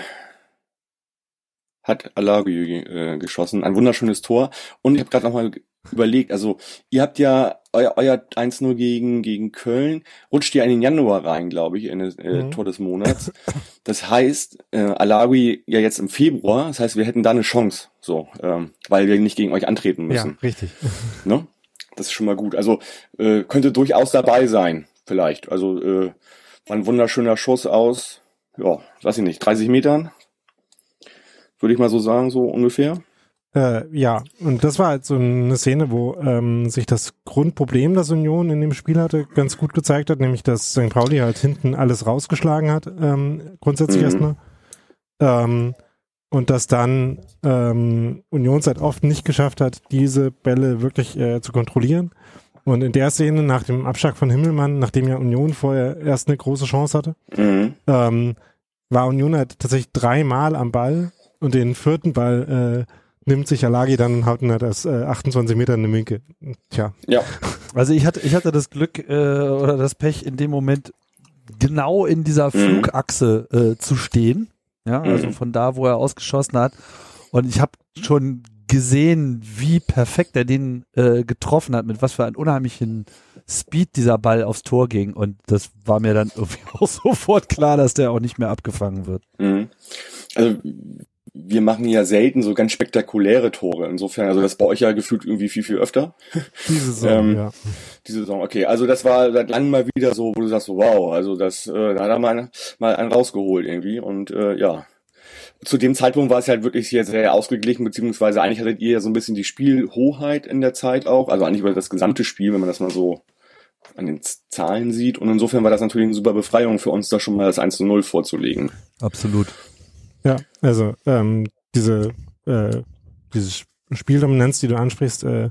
hat Alagui äh, geschossen. Ein wunderschönes Tor. Und ich habe gerade nochmal überlegt, also ihr habt ja euer, euer eins null gegen gegen Köln, rutscht ja in den Januar rein, glaube ich, in das äh, Mhm. Tor des Monats. Das heißt, äh, Alagui ja jetzt im Februar, das heißt, wir hätten da eine Chance, so, ähm, weil wir nicht gegen euch antreten müssen. Ja, richtig. Ne? Das ist schon mal gut. Also äh, könnte durchaus dabei sein, vielleicht. Also äh, war ein wunderschöner Schuss aus, ja, weiß ich nicht, dreißig Metern, würde ich mal so sagen, so ungefähr. Äh, ja, und das war halt so eine Szene, wo ähm, sich das Grundproblem, das Union in dem Spiel hatte, ganz gut gezeigt hat, nämlich dass Sankt Pauli halt hinten alles rausgeschlagen hat, ähm, grundsätzlich Mhm. erstmal. Ähm, und dass dann ähm, Union es halt oft nicht geschafft hat, diese Bälle wirklich äh, zu kontrollieren. Und in der Szene, nach dem Abschlag von Himmelmann, nachdem ja Union vorher erst eine große Chance hatte, Mhm. ähm, war Union halt tatsächlich dreimal am Ball und den vierten Ball äh, nimmt sich Alagi dann und haut ihn halt aus äh, achtundzwanzig Metern eine Winke. Tja. Ja. Also ich hatte, ich hatte das Glück äh, oder das Pech, in dem Moment genau in dieser Mhm. Flugachse äh, zu stehen. Ja, also Mhm. von da, wo er ausgeschossen hat. Und ich habe schon gesehen, wie perfekt er den äh, getroffen hat, mit was für einem unheimlichen Speed dieser Ball aufs Tor ging. Und das war mir dann irgendwie auch sofort klar, dass der auch nicht mehr abgefangen wird. Mhm. Also wir machen ja selten so ganz spektakuläre Tore. Insofern, also das bei euch ja gefühlt irgendwie viel, viel öfter. Diese Saison, Ähm, ja. Diese Saison, okay. Also das war seit langem mal wieder so, wo du sagst, so, wow, also das, äh, da hat er mal, mal einen rausgeholt irgendwie. Und äh, ja, zu dem Zeitpunkt war es halt wirklich sehr, sehr ausgeglichen, beziehungsweise eigentlich hattet ihr ja so ein bisschen die Spielhoheit in der Zeit auch, also eigentlich über das gesamte Spiel, wenn man das mal so an den Z- Zahlen sieht. Und insofern war das natürlich eine super Befreiung für uns, da schon mal das eins zu null vorzulegen. Absolut. Ja, also ähm, diese äh, diese Spieldominanz, die du ansprichst, äh,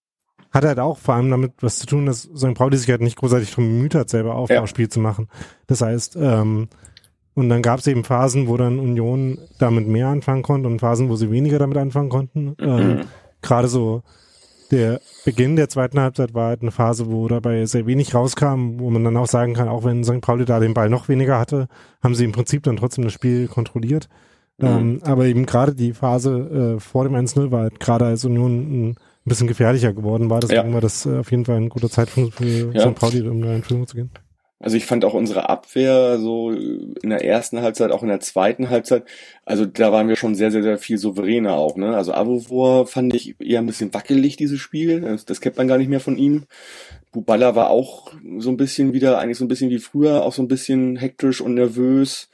hat halt auch vor allem damit was zu tun, dass Sankt Pauli sich halt nicht großartig darum bemüht hat, selber Aufbauspiel zu machen. Das heißt, ähm, und dann gab es eben Phasen, wo dann Union damit mehr anfangen konnte und Phasen, wo sie weniger damit anfangen konnten. Ähm, Gerade so der Beginn der zweiten Halbzeit war halt eine Phase, wo dabei sehr wenig rauskam, wo man dann auch sagen kann, auch wenn Sankt Pauli da den Ball noch weniger hatte, haben sie im Prinzip dann trotzdem das Spiel kontrolliert. Mhm. Ähm, aber eben gerade die Phase äh, vor dem eins null war halt gerade als Union ein bisschen gefährlicher geworden war. Deswegen Ja. war das äh, auf jeden Fall ein guter Zeitpunkt für Ja. Sankt Pauli, um da in Führung zu gehen. Also ich fand auch unsere Abwehr so in der ersten Halbzeit, auch in der zweiten Halbzeit, also da waren wir schon sehr, sehr, sehr viel souveräner auch, ne? Also Avovor fand ich eher ein bisschen wackelig, dieses Spiel. Das, das kennt man gar nicht mehr von ihm. Buballa war auch so ein bisschen wieder, eigentlich so ein bisschen wie früher, auch so ein bisschen hektisch und nervös.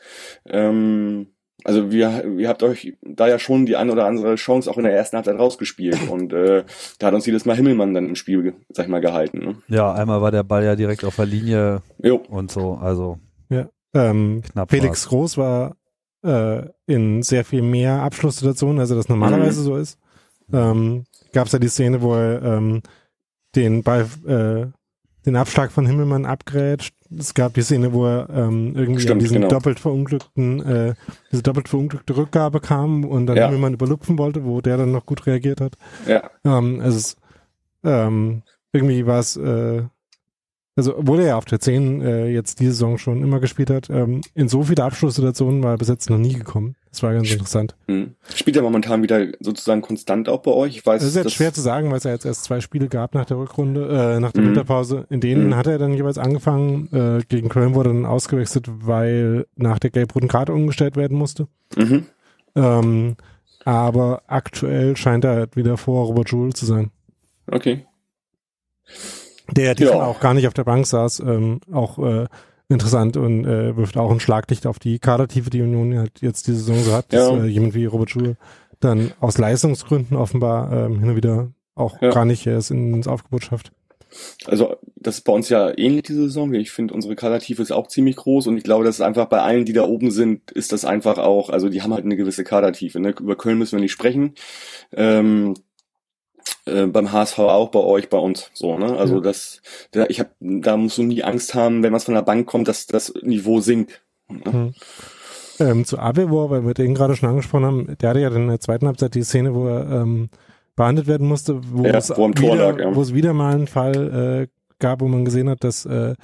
Ähm, also wir, ihr habt euch da ja schon die eine oder andere Chance auch in der ersten Halbzeit rausgespielt und äh, da hat uns jedes Mal Himmelmann dann im Spiel, sag ich mal, gehalten. Ne? Ja, einmal war der Ball ja direkt auf der Linie Jo. und so, also. Ja, Ähm, Knapp Felix Groß war äh, in sehr viel mehr Abschlusssituationen, als er das normalerweise mhm. so ist. Ähm, Gab es ja die Szene, wo er ähm, den Ball, äh, den Abschlag von Himmelmann abgrätscht. Es gab die Szene, wo er ähm, irgendwie Stimmt, an diesen genau. doppelt verunglückten, äh, diese doppelt verunglückte Rückgabe kam und dann ja. Himmelmann überlupfen wollte, wo der dann noch gut reagiert hat. Ja. Ähm, also es, ähm, irgendwie war es, äh, also obwohl er ja auf der zehn äh, jetzt diese Saison schon immer gespielt hat, ähm, in so viele Abschlusssituationen war er bis jetzt noch nie gekommen. Das war ganz interessant. Mhm. Spielt er momentan wieder sozusagen konstant auch bei euch? Ich weiß, das ist jetzt schwer zu sagen, weil es ja jetzt erst zwei Spiele gab nach der Rückrunde, äh, nach der mhm. Winterpause. In denen mhm. hat er dann jeweils angefangen. Äh, gegen Köln wurde dann ausgewechselt, weil nach der gelb-roten Karte umgestellt werden musste. Mhm. Ähm, aber aktuell scheint er halt wieder vor Robert Joule zu sein. Okay. Der diesmal ja. auch gar nicht auf der Bank saß, ähm, auch äh, interessant und äh, wirft auch ein Schlaglicht auf die Kadertiefe, die Union halt jetzt die Saison so hat, dass ja. äh, jemand wie Robert Joule dann aus Leistungsgründen offenbar ähm, hin und wieder auch ja. gar nicht erst ins Aufgebot schafft. Also das ist bei uns ja ähnlich diese Saison. Ich finde, unsere Kadertiefe ist auch ziemlich groß und ich glaube, das ist einfach bei allen, die da oben sind, ist das einfach auch, also die haben halt eine gewisse Kadertiefe. Ne? Über Köln müssen wir nicht sprechen. Ähm, Äh, beim H S V auch, bei euch, bei uns, so, ne, also ja. das, da, ich hab, da musst du nie Angst haben, wenn was von der Bank kommt, dass das Niveau sinkt. Ne? Mhm. Ähm, zu Avevor, weil wir den gerade schon angesprochen haben, der hatte ja in der zweiten Halbzeit die Szene, wo er ähm, behandelt werden musste, wo, ja, es, wo, am Tor wieder, lag, ja. wo es wieder mal einen Fall äh, gab, wo man gesehen hat, dass äh,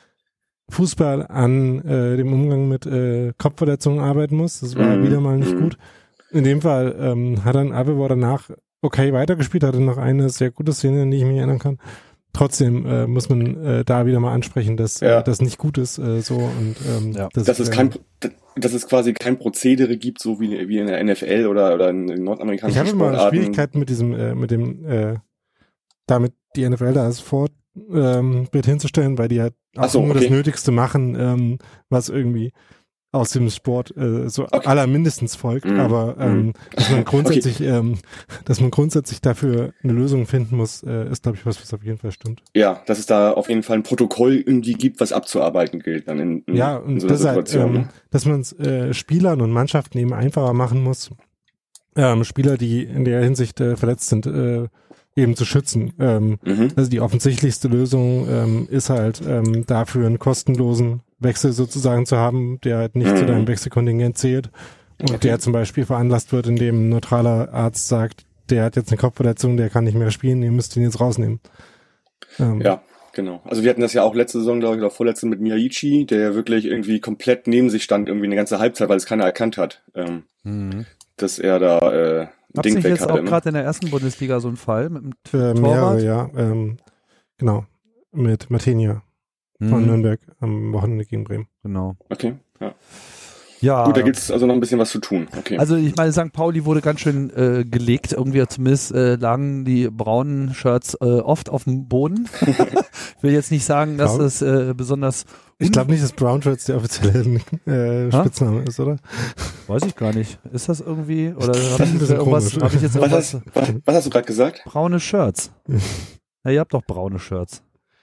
Fußball an äh, dem Umgang mit äh, Kopfverletzungen arbeiten muss. Das war mhm. wieder mal nicht mhm. gut. In dem Fall ähm, hat dann Avevor danach okay weitergespielt, hatte noch eine sehr gute Szene, an die ich mich erinnern kann. Trotzdem äh, muss man äh, da wieder mal ansprechen, dass ja. äh, das nicht gut ist äh, so und ähm, ja. dass, dass es kein dass es quasi kein Prozedere gibt, so wie wie in der N F L oder oder in den nordamerikanischen Sportarten. Ich habe immer Schwierigkeiten mit diesem äh, mit dem äh, damit die N F L da als Vorbild ähm, hinzustellen, weil die halt auch so, nur okay. das Nötigste machen, ähm, was irgendwie aus dem Sport äh, so okay. allermindestens folgt, mm. aber ähm, dass man grundsätzlich, okay. ähm, dass man grundsätzlich dafür eine Lösung finden muss, äh, ist glaube ich was, was auf jeden Fall stimmt. Ja, dass es da auf jeden Fall ein Protokoll irgendwie gibt, was abzuarbeiten gilt dann in, in, ja, und in so einer das Situation. Halt, ähm, dass man es äh, Spielern und Mannschaften eben einfacher machen muss, ähm, Spieler, die in der Hinsicht äh, verletzt sind, äh, eben zu schützen. Ähm, mhm. Also die offensichtlichste Lösung ähm, ist halt ähm, dafür einen kostenlosen Wechsel sozusagen zu haben, der halt nicht mhm. zu deinem Wechselkontingent zählt und okay. der zum Beispiel veranlasst wird, indem ein neutraler Arzt sagt, der hat jetzt eine Kopfverletzung, der kann nicht mehr spielen, ihr müsst ihn jetzt rausnehmen. Ähm, ja, genau. Also wir hatten das ja auch letzte Saison, glaube ich, oder vorletzte mit Miyaichi, der ja wirklich irgendwie komplett neben sich stand, irgendwie eine ganze Halbzeit, weil es keiner erkannt hat, ähm, mhm. dass er da äh, ein Ding weg hatte. Gab's jetzt auch gerade in der ersten Bundesliga so einen Fall mit dem äh, Torwart? Mehrere, ja. Ähm, genau. Mit Martinia von mhm. Nürnberg am Wochenende gegen Bremen. Genau. Okay, ja. Ja. Gut, da gibt's also noch ein bisschen was zu tun. Okay. Also ich meine, Sankt Pauli wurde ganz schön äh, gelegt. Irgendwie zumindest äh, lagen die braunen Shirts äh, oft auf dem Boden. Ich will jetzt nicht sagen, dass das äh, besonders... Ich glaube nicht, dass Brown Shirts der offizielle äh, Spitzname ist, oder? Weiß ich gar nicht. Ist das irgendwie? Oder habe ich, irgendwas, hab ich jetzt irgendwas... Was hast, was, was hast du gerade gesagt? Braune Shirts. Ja, ihr habt doch braune Shirts.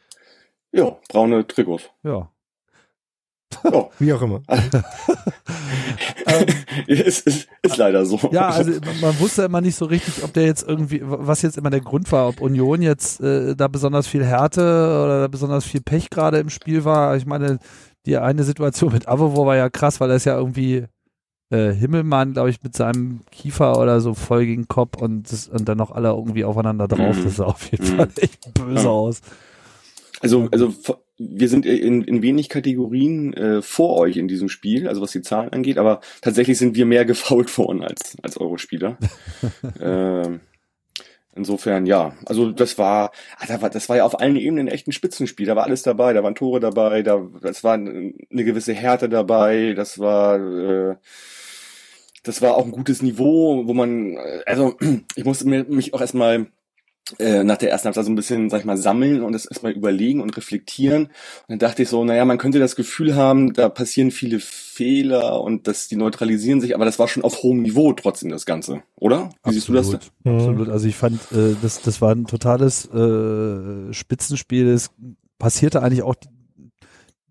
Ja, braune Trikots. Ja. Oh. Wie auch immer. ähm, ist, ist, ist leider so. Ja, also man, man wusste immer nicht so richtig, ob der jetzt irgendwie, was jetzt immer der Grund war, ob Union jetzt äh, da besonders viel Härte oder da besonders viel Pech gerade im Spiel war. Ich meine, die eine Situation mit Avevor war ja krass, weil er ist ja irgendwie äh, Himmelmann, glaube ich, mit seinem Kiefer oder so voll gegen den Kopf und, das, und dann noch alle irgendwie aufeinander drauf. Mhm. Das sah auf jeden Fall echt böse ja. aus. Also, also wir sind in, in wenig Kategorien äh, vor euch in diesem Spiel, also was die Zahlen angeht, aber tatsächlich sind wir mehr gefoult worden als als eure Spieler. ähm, insofern, ja, also das war, das war ja auf allen Ebenen echt ein Spitzenspiel. Da war alles dabei, da waren Tore dabei, da das war eine gewisse Härte dabei, das war äh, das war auch ein gutes Niveau, wo man, also ich musste mir, mich auch erstmal Äh, nach der ersten Halbzeit so ein bisschen, sag ich mal, sammeln und das erstmal überlegen und reflektieren. Und dann dachte ich so, naja, man könnte das Gefühl haben, da passieren viele Fehler und dass die neutralisieren sich, aber das war schon auf hohem Niveau trotzdem das Ganze, oder? Wie Absolut, siehst du das denn? Absolut. Also ich fand, äh, das, das war ein totales äh, Spitzenspiel. Es passierte eigentlich auch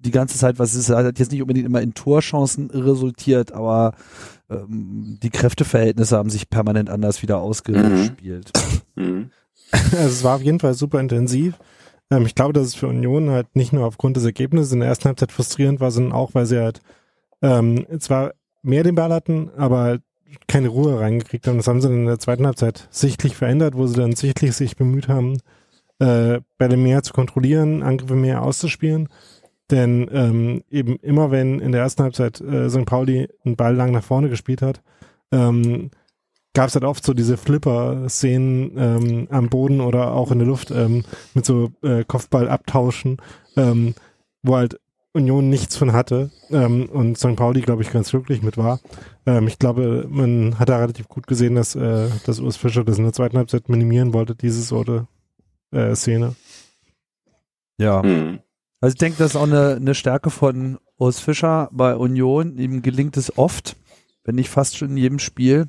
die ganze Zeit, was ist, hat jetzt nicht unbedingt immer in Torchancen resultiert, aber ähm, die Kräfteverhältnisse haben sich permanent anders wieder ausgespielt. Mhm. Also es war auf jeden Fall super intensiv. Ähm, ich glaube, dass es für Union halt nicht nur aufgrund des Ergebnisses in der ersten Halbzeit frustrierend war, sondern auch, weil sie halt ähm, zwar mehr den Ball hatten, aber keine Ruhe reingekriegt haben. Das haben sie dann in der zweiten Halbzeit sichtlich verändert, wo sie dann sichtlich sich bemüht haben, äh, Bälle mehr zu kontrollieren, Angriffe mehr auszuspielen. Denn ähm, eben immer wenn in der ersten Halbzeit äh, Sankt Pauli einen Ball lang nach vorne gespielt hat, ähm, gab es halt oft so diese Flipper-Szenen ähm, am Boden oder auch in der Luft ähm, mit so äh, Kopfball-Abtauschen, ähm, wo halt Union nichts von hatte ähm, und Sankt Pauli, glaube ich, ganz glücklich mit war. Ähm, ich glaube, man hat da relativ gut gesehen, dass, äh, dass Urs Fischer das in der zweiten Halbzeit minimieren wollte, diese Sorte äh, Szene. Ja. Mhm. Also ich denke, das ist auch eine, eine Stärke von Urs Fischer bei Union. Ihm gelingt es oft, wenn nicht fast schon in jedem Spiel,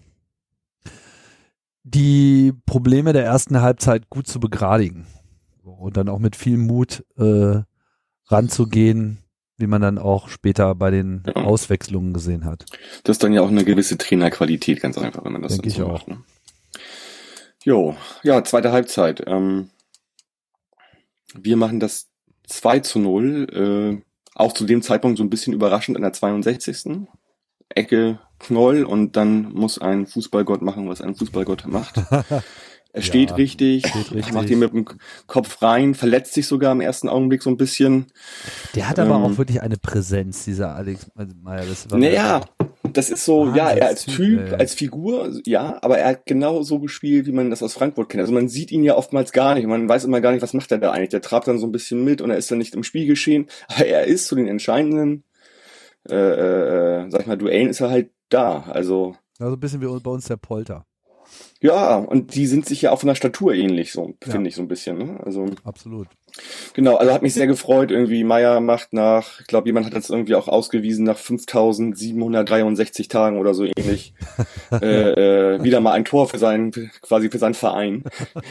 die Probleme der ersten Halbzeit gut zu begradigen und dann auch mit viel Mut äh, ranzugehen, wie man dann auch später bei den Ja. Auswechslungen gesehen hat. Das ist dann ja auch eine gewisse Trainerqualität, ganz einfach, wenn man das Denke ich so auch. macht. Ne? Jo, ja, zweite Halbzeit. Ähm, wir machen das zwei zu null, äh, auch zu dem Zeitpunkt so ein bisschen überraschend in der zweiundsechzigsten Ecke Knoll und dann muss ein Fußballgott machen, was ein Fußballgott macht. Er steht Ja, richtig, steht richtig. macht ihn mit dem Kopf rein, verletzt sich sogar im ersten Augenblick so ein bisschen. Der hat aber Ähm, auch wirklich eine Präsenz, dieser Alex Meyer. Das war Naja, das ist so, ja, er als Wahnsinnstyp, Typ, ey. als Figur, ja, aber er hat genau so gespielt, wie man das aus Frankfurt kennt. Also man sieht ihn ja oftmals gar nicht, man weiß immer gar nicht, was macht er da eigentlich. Der trabt dann so ein bisschen mit und er ist dann nicht im Spielgeschehen, aber er ist zu den entscheidenden, äh, äh, sag ich mal, Duellen ist er halt da. Also Also ein bisschen wie bei uns der Polter. ja, und die sind sich ja auch von der Statur ähnlich, so Ja. finde ich so ein bisschen. Ne? Also Absolut. genau, also hat mich sehr gefreut, irgendwie Meier macht nach, ich glaube, jemand hat das irgendwie auch ausgewiesen, nach fünftausendsiebenhundertdreiundsechzig Tagen oder so ähnlich, äh, äh, wieder mal ein Tor für seinen, quasi für seinen Verein.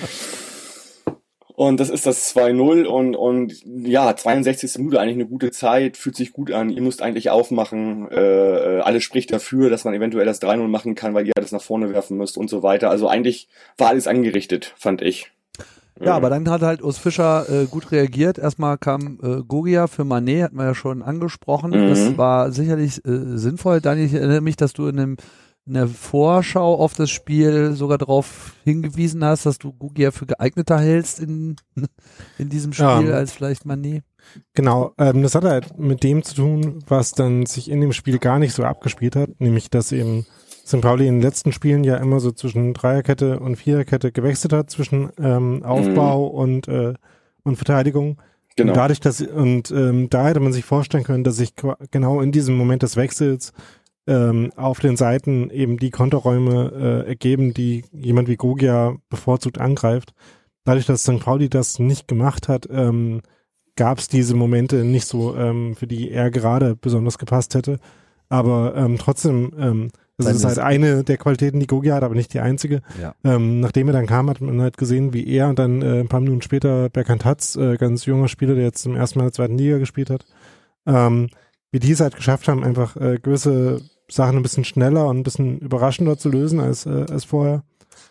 Und das ist das zwei null und, und ja, zweiundsechzigste Minute eigentlich eine gute Zeit, fühlt sich gut an, ihr müsst eigentlich aufmachen, äh, alles spricht dafür, dass man eventuell das drei null machen kann, weil ihr das nach vorne werfen müsst und so weiter. Also eigentlich war alles angerichtet, fand ich. Ja, aber dann hat halt Urs Fischer äh, gut reagiert. Erstmal kam äh, Gogia für Mané, hat man ja schon angesprochen. Mhm. Das war sicherlich äh, sinnvoll. Daniel, ich erinnere mich, dass du in, dem, in der Vorschau auf das Spiel sogar darauf hingewiesen hast, dass du Gogia für geeigneter hältst in, in diesem Spiel Ja. als vielleicht Mané. Genau, ähm, das hat halt mit dem zu tun, was dann sich in dem Spiel gar nicht so abgespielt hat, nämlich dass eben Sankt Pauli in den letzten Spielen ja immer so zwischen Dreierkette und Viererkette gewechselt hat, zwischen ähm, Aufbau Mhm. und äh, und Verteidigung. Genau. Und dadurch, dass und ähm, da hätte man sich vorstellen können, dass sich qua- genau in diesem Moment des Wechsels ähm, auf den Seiten eben die Konterräume äh, ergeben, die jemand wie Gogia bevorzugt angreift. Dadurch, dass Sankt Pauli das nicht gemacht hat, ähm, gab es diese Momente nicht so, ähm, für die er gerade besonders gepasst hätte. Aber ähm, trotzdem, ähm, das Seine ist halt Sk- eine der Qualitäten, die Gogia hat, aber nicht die einzige. Ja. Ähm, nachdem er dann kam, hat man halt gesehen, wie er und dann äh, ein paar Minuten später Berkant Hatz, äh, ganz junger Spieler, der jetzt zum ersten Mal in der zweiten Liga gespielt hat, ähm, wie die es halt geschafft haben, einfach äh, gewisse Sachen ein bisschen schneller und ein bisschen überraschender zu lösen als, äh, als vorher.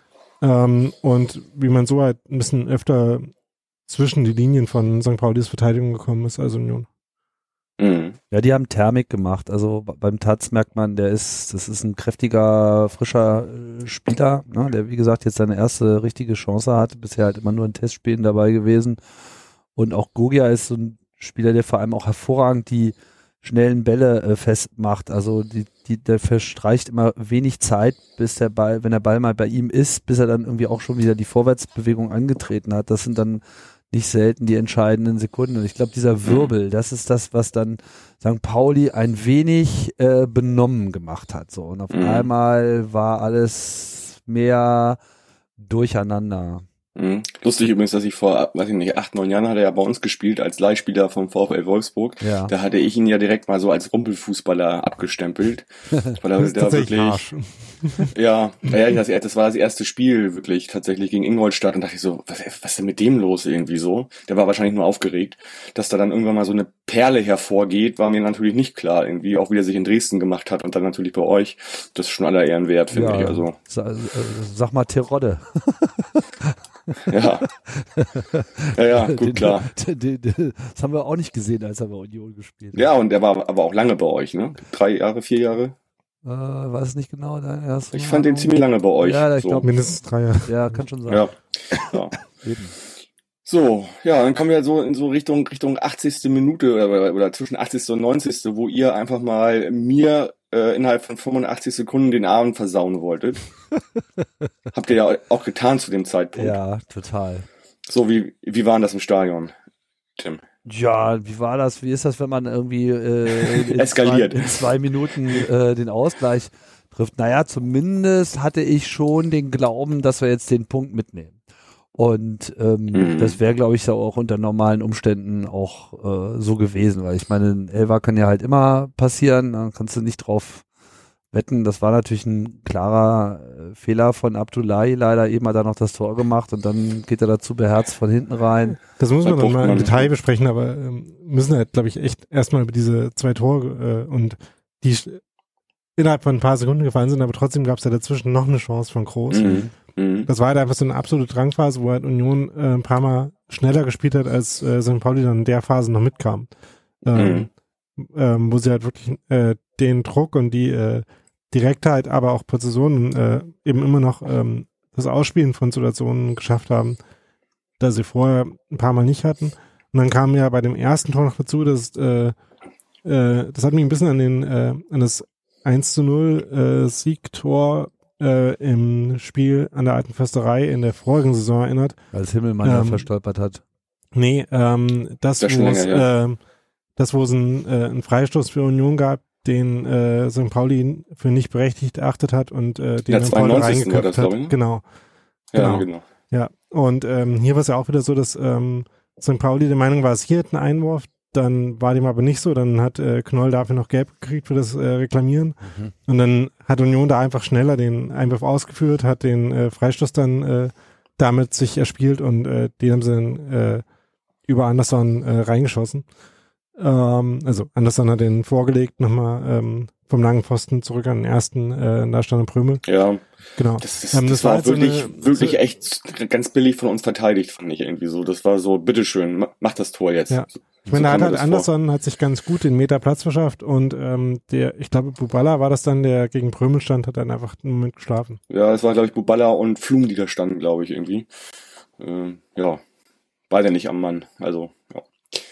Ähm, und wie man so halt ein bisschen öfter zwischen die Linien von Sankt Paulis Verteidigung gekommen ist als Union. Mhm. Ja, die haben Thermik gemacht. Also b- beim Taz merkt man, der ist, das ist ein kräftiger, frischer äh, Spieler, ne, der wie gesagt jetzt seine erste richtige Chance hatte. Bisher halt immer nur in Testspielen dabei gewesen. Und auch Gogia ist so ein Spieler, der vor allem auch hervorragend die schnellen Bälle äh, festmacht. Also die, die, der verstreicht immer wenig Zeit, bis der Ball, wenn der Ball mal bei ihm ist, bis er dann irgendwie auch schon wieder die Vorwärtsbewegung angetreten hat. Das sind dann nicht selten die entscheidenden Sekunden. Und ich glaube, dieser Wirbel, das ist das, was dann Sankt Pauli ein wenig äh, benommen gemacht hat. So. Und auf Mhm. einmal war alles mehr durcheinander. Mhm. Lustig übrigens, dass ich vor, weiß ich nicht, acht, neun Jahren hat er ja bei uns gespielt als Leihspieler vom VfL Wolfsburg. Ja. Da hatte ich ihn ja direkt mal so als Rumpelfußballer abgestempelt. Weil er Das ist da tatsächlich wirklich, harsch. ja, ja, das, das war das erste Spiel wirklich tatsächlich gegen Ingolstadt und dachte ich so, was, was ist denn mit dem los irgendwie so? Der war wahrscheinlich nur aufgeregt. Dass da dann irgendwann mal so eine Perle hervorgeht, war mir natürlich nicht klar irgendwie, auch wie er sich in Dresden gemacht hat und dann natürlich bei euch. Das ist schon aller Ehren wert, finde Ja, ich. Also, sa- äh, sag mal Terodde. ja. Ja, ja, gut, Den- klar. den- den- den- Das haben wir auch nicht gesehen, als er bei Union gespielt hat. Ja, und der war aber auch lange bei euch, ne? Drei Jahre, vier Jahre? Äh, weiß es nicht genau. Dein erster Ich fand den ziemlich lange bei euch. Ja, ich so. glaub- Mindestens drei Jahre. Ja, kann schon sein. Ja. Ja. Eben. So, ja, dann kommen wir so in so Richtung Richtung achtzigste Minute oder, oder zwischen achtzigste und neunzigste, wo ihr einfach mal mir äh, innerhalb von fünfundachtzig Sekunden den Abend versauen wolltet. Habt ihr ja auch getan zu dem Zeitpunkt. Ja, total. So, wie wie war denn das im Stadion, Tim? Ja, wie war das? Wie ist das, wenn man irgendwie äh, in, Eskaliert. Zwei, in zwei Minuten äh, den Ausgleich trifft? Naja, zumindest hatte ich schon den Glauben, dass wir jetzt den Punkt mitnehmen. Und ähm, Mhm. das wäre, glaube ich, auch unter normalen Umständen auch äh, so gewesen, weil ich meine, ein Elfer kann ja halt immer passieren, da kannst du nicht drauf wetten. Das war natürlich ein klarer äh, Fehler von Abdullahi, leider eben hat er noch das Tor gemacht und dann geht er dazu beherzt von hinten rein. Das muss man Da dann mal im guckt man- Detail besprechen, aber ähm, müssen halt, glaube ich, echt erstmal über diese zwei Tore äh, und die sch- innerhalb von ein paar Sekunden gefallen sind, aber trotzdem gab es ja dazwischen noch eine Chance von Groß. Mhm. Mhm. Das war halt einfach so eine absolute Drangphase, wo halt Union äh, ein paar Mal schneller gespielt hat, als äh, Sankt Pauli dann in der Phase noch mitkam. Ähm, ähm, wo sie halt wirklich äh, den Druck und die äh, Direktheit, aber auch Präzision äh, eben immer noch ähm, das Ausspielen von Situationen geschafft haben, da sie vorher ein paar Mal nicht hatten. Und dann kam ja bei dem ersten Tor noch dazu, dass äh, äh, das hat mich ein bisschen an den äh, an das eins zu null äh, Siegtor äh, im Spiel an der Alten Försterei in der vorigen Saison erinnert. Als Himmelmann ja Ähm, verstolpert hat. Nee, ähm, das, Das ist schon wo es, länger, ähm, das, wo es einen, äh, einen Freistoß für Union gab, den äh, Sankt Pauli für nicht berechtigt erachtet hat und äh, den Ja, Sankt Pauli zweiundneunzigsten war das, reingeköpft glaub ich, hat. ne? Genau. Ja, Genau. genau. Ja, und ähm, hier war es ja auch wieder so, dass ähm, Sankt Pauli der Meinung war, es hier hat einen Einwurf, dann war dem aber nicht so, dann hat äh, Knoll dafür noch gelb gekriegt für das äh, Reklamieren Mhm. und dann hat Union da einfach schneller den Einwurf ausgeführt, hat den äh, Freistoß dann äh, damit sich erspielt und äh, den haben sie dann äh, über Anderson äh, reingeschossen. Ähm, also Anderson hat den vorgelegt, nochmal ähm, vom langen Pfosten zurück an den ersten, äh, da stand Prömel. Ja, Genau. das, das, Ähm, das, das war war halt so wirklich, eine- wirklich so- echt ganz billig von uns verteidigt, fand ich irgendwie so. Das war so, bitteschön, ma- mach das Tor jetzt. Ja. So, Ich meine, so da kam hat mir halt das vor. Anderson hat sich ganz gut den Meter Platz verschafft und ähm, der, ich glaube, Bubala war das dann, der gegen Prömel stand, hat dann einfach einen Moment geschlafen. Ja, es war, glaube ich, Buballa und Flum, die da standen, glaube ich, irgendwie. Ähm, ja, beide nicht am Mann. Also, ja.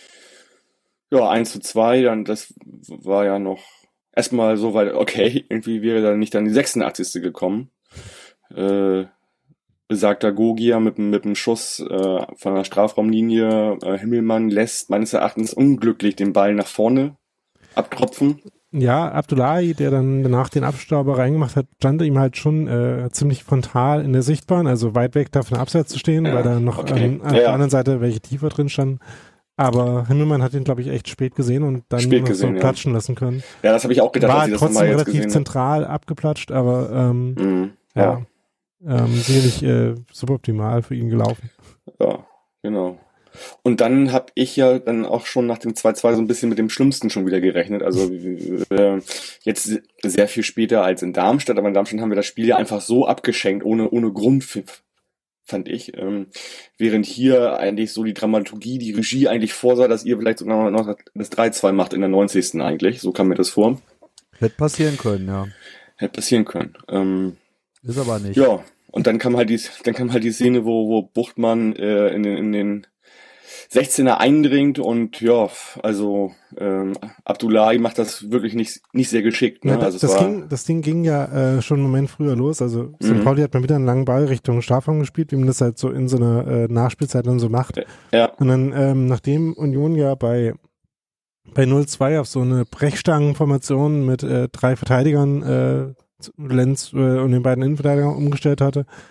Ja, eins zu zwei, dann, das war ja noch erstmal so weit, okay, irgendwie wäre dann nicht dann die sechsundachtzigste gekommen. Äh, besagter Gogia mit, dem- mit dem Schuss äh, von der Strafraumlinie. Äh, Himmelmann lässt meines Erachtens unglücklich den Ball nach vorne abtropfen. Ja, Abdullahi, der dann danach den Abstauber reingemacht hat, stand ihm halt schon äh, ziemlich frontal in der Sichtbahn, also weit weg davon abseits zu stehen, Ja, weil da noch okay. ähm, auf Ja, der ja. anderen Seite welche tiefer drin standen. Aber Himmelmann hat ihn, glaube ich, echt spät gesehen und dann Spät nur noch gesehen, so ja. platschen lassen können. Ja, das habe ich auch gedacht, War als ich das trotzdem nochmal jetzt relativ gesehen habe. zentral abgeplatscht, aber ähm, Mhm. ja, Ja, ähm, sicherlich äh, suboptimal für ihn gelaufen. ja, genau. Und dann habe ich ja dann auch schon nach dem zwei zwei so ein bisschen mit dem Schlimmsten schon wieder gerechnet. Also äh, jetzt sehr viel später als in Darmstadt, aber in Darmstadt haben wir das Spiel ja einfach so abgeschenkt, ohne ohne Grundpfiff, fand ich. Ähm, während hier eigentlich so die Dramaturgie, die Regie eigentlich vorsah, dass ihr vielleicht sogar noch das drei zwei macht in der neunzigsten eigentlich. So kam mir das vor. Hätte passieren können, ja. Hätte passieren können. Ähm, Ist aber nicht. Ja, und dann kam halt die, dann kam halt die Szene, wo, wo Buchtmann äh, in den, in den sechzehner eindringt und ja, also ähm, Abdullahi macht das wirklich nicht, nicht sehr geschickt. Ne? Ja, das, also es das, war, ging, das Ding ging ja äh, schon einen Moment früher los. Also Sankt Mhm. Pauli hat mal wieder einen langen Ball Richtung Strafraum gespielt, wie man das halt so in so einer äh, Nachspielzeit dann so macht. ja, Und dann, ähm, nachdem Union ja bei bei null zwei auf so eine Brechstangenformation mit äh, drei Verteidigern, äh, Lenz äh, und den beiden Innenverteidigern umgestellt hatte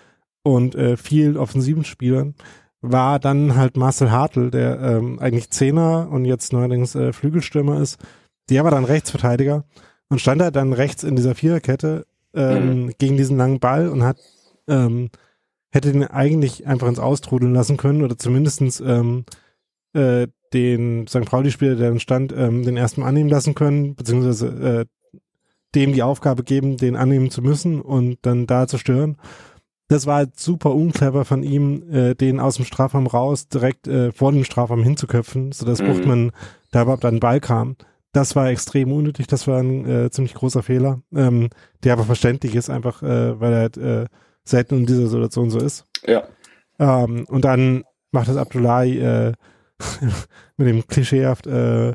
und äh, vielen offensiven Spielern, war dann halt Marcel Hartl, der ähm, eigentlich Zehner und jetzt neuerdings äh, Flügelstürmer ist. Der war dann Rechtsverteidiger und stand halt dann rechts in dieser Viererkette ähm, mhm. gegen diesen langen Ball und hat ähm, hätte den eigentlich einfach ins Austrudeln lassen können oder zumindestens ähm, äh, den Sankt Pauli-Spieler, der dann stand, ähm, den ersten annehmen lassen können, beziehungsweise äh, dem die Aufgabe geben, den annehmen zu müssen und dann da zu stören. Das war halt super unclever von ihm, äh, den aus dem Strafraum raus direkt äh, vor dem Strafraum hinzuköpfen, sodass mhm. Buchtmann da überhaupt an den Ball kam. Das war extrem unnötig, das war ein äh, ziemlich großer Fehler, ähm, der aber verständlich ist, einfach äh, weil er halt, äh, selten in dieser Situation so ist. Ja. Ähm, und dann macht das Abdullahi äh, mit dem klischeehaft äh,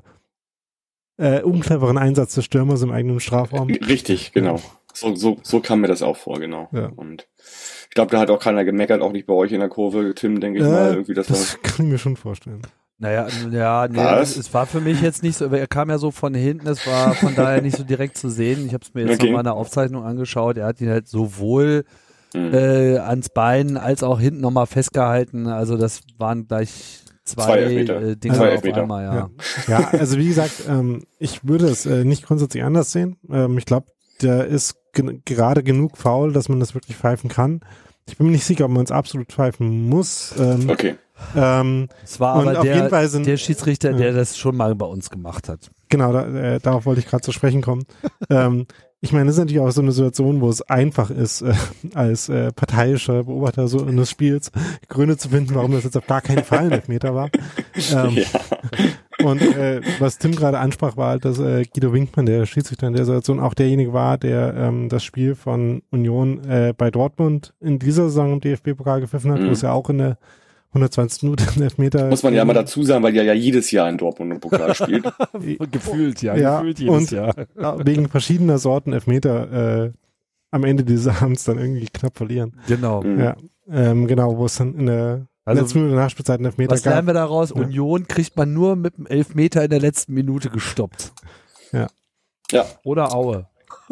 äh, uncleveren Einsatz des Stürmers im eigenen Strafraum. Richtig, genau. So, so, so kam mir das auch vor, genau. Ja. Und ich glaube, da hat auch keiner gemeckert, auch nicht bei euch in der Kurve, Tim, denke ich äh, mal. Irgendwie das das war kann ich mir schon vorstellen. Naja, ja, nee, es, es war für mich jetzt nicht so, er kam ja so von hinten, es war von daher nicht so direkt zu sehen. Ich habe es mir jetzt okay. nochmal in der Aufzeichnung angeschaut, er hat ihn halt sowohl mhm. äh, ans Bein als auch hinten nochmal festgehalten, also das waren gleich zwei, zwei Elfmeter. Äh, Dinge zwei auf Elfmeter. einmal, ja. Ja, ja also wie gesagt, ähm, ich würde es äh, nicht grundsätzlich anders sehen. Ähm, ich glaube, der ist gen- gerade genug faul, dass man das wirklich pfeifen kann. Ich bin mir nicht sicher, ob man es absolut pfeifen muss. Ähm, Okay. Ähm, Es war und aber auf der, jeden Fall sind, der Schiedsrichter, der ja. das schon mal bei uns gemacht hat. Genau, da, äh, darauf wollte ich gerade zu sprechen kommen. ähm, ich meine, das ist natürlich auch so eine Situation, wo es einfach ist, äh, als äh, parteiischer Beobachter so eines Spiels Gründe zu finden, warum das jetzt auf gar keinen Fall ein Elfmeter war. Ähm, ja. Und äh, was Tim gerade ansprach, war halt, dass äh, Guido Winkmann, der Schiedsrichter in der Situation, auch derjenige war, der ähm, das Spiel von Union äh, bei Dortmund in dieser Saison im D F B-Pokal gepfiffen hat, mhm. wo es ja auch in der hundertzwanzig Minuten Elfmeter. Muss man ja mal dazu sagen, weil er ja jedes Jahr in Dortmund im Pokal spielt. Gefühlt, ja, ja, gefühlt jedes und Jahr. wegen verschiedener Sorten Elfmeter äh, am Ende dieses Abends dann irgendwie knapp verlieren. Genau. Mhm. Ja, ähm, genau, wo es dann in der Also, letzten Minute Nachspielzeit einen Elfmeter Was gab. lernen wir daraus? Ja. Union kriegt man nur mit dem Elfmeter in der letzten Minute gestoppt. Ja. Ja. Oder Aue.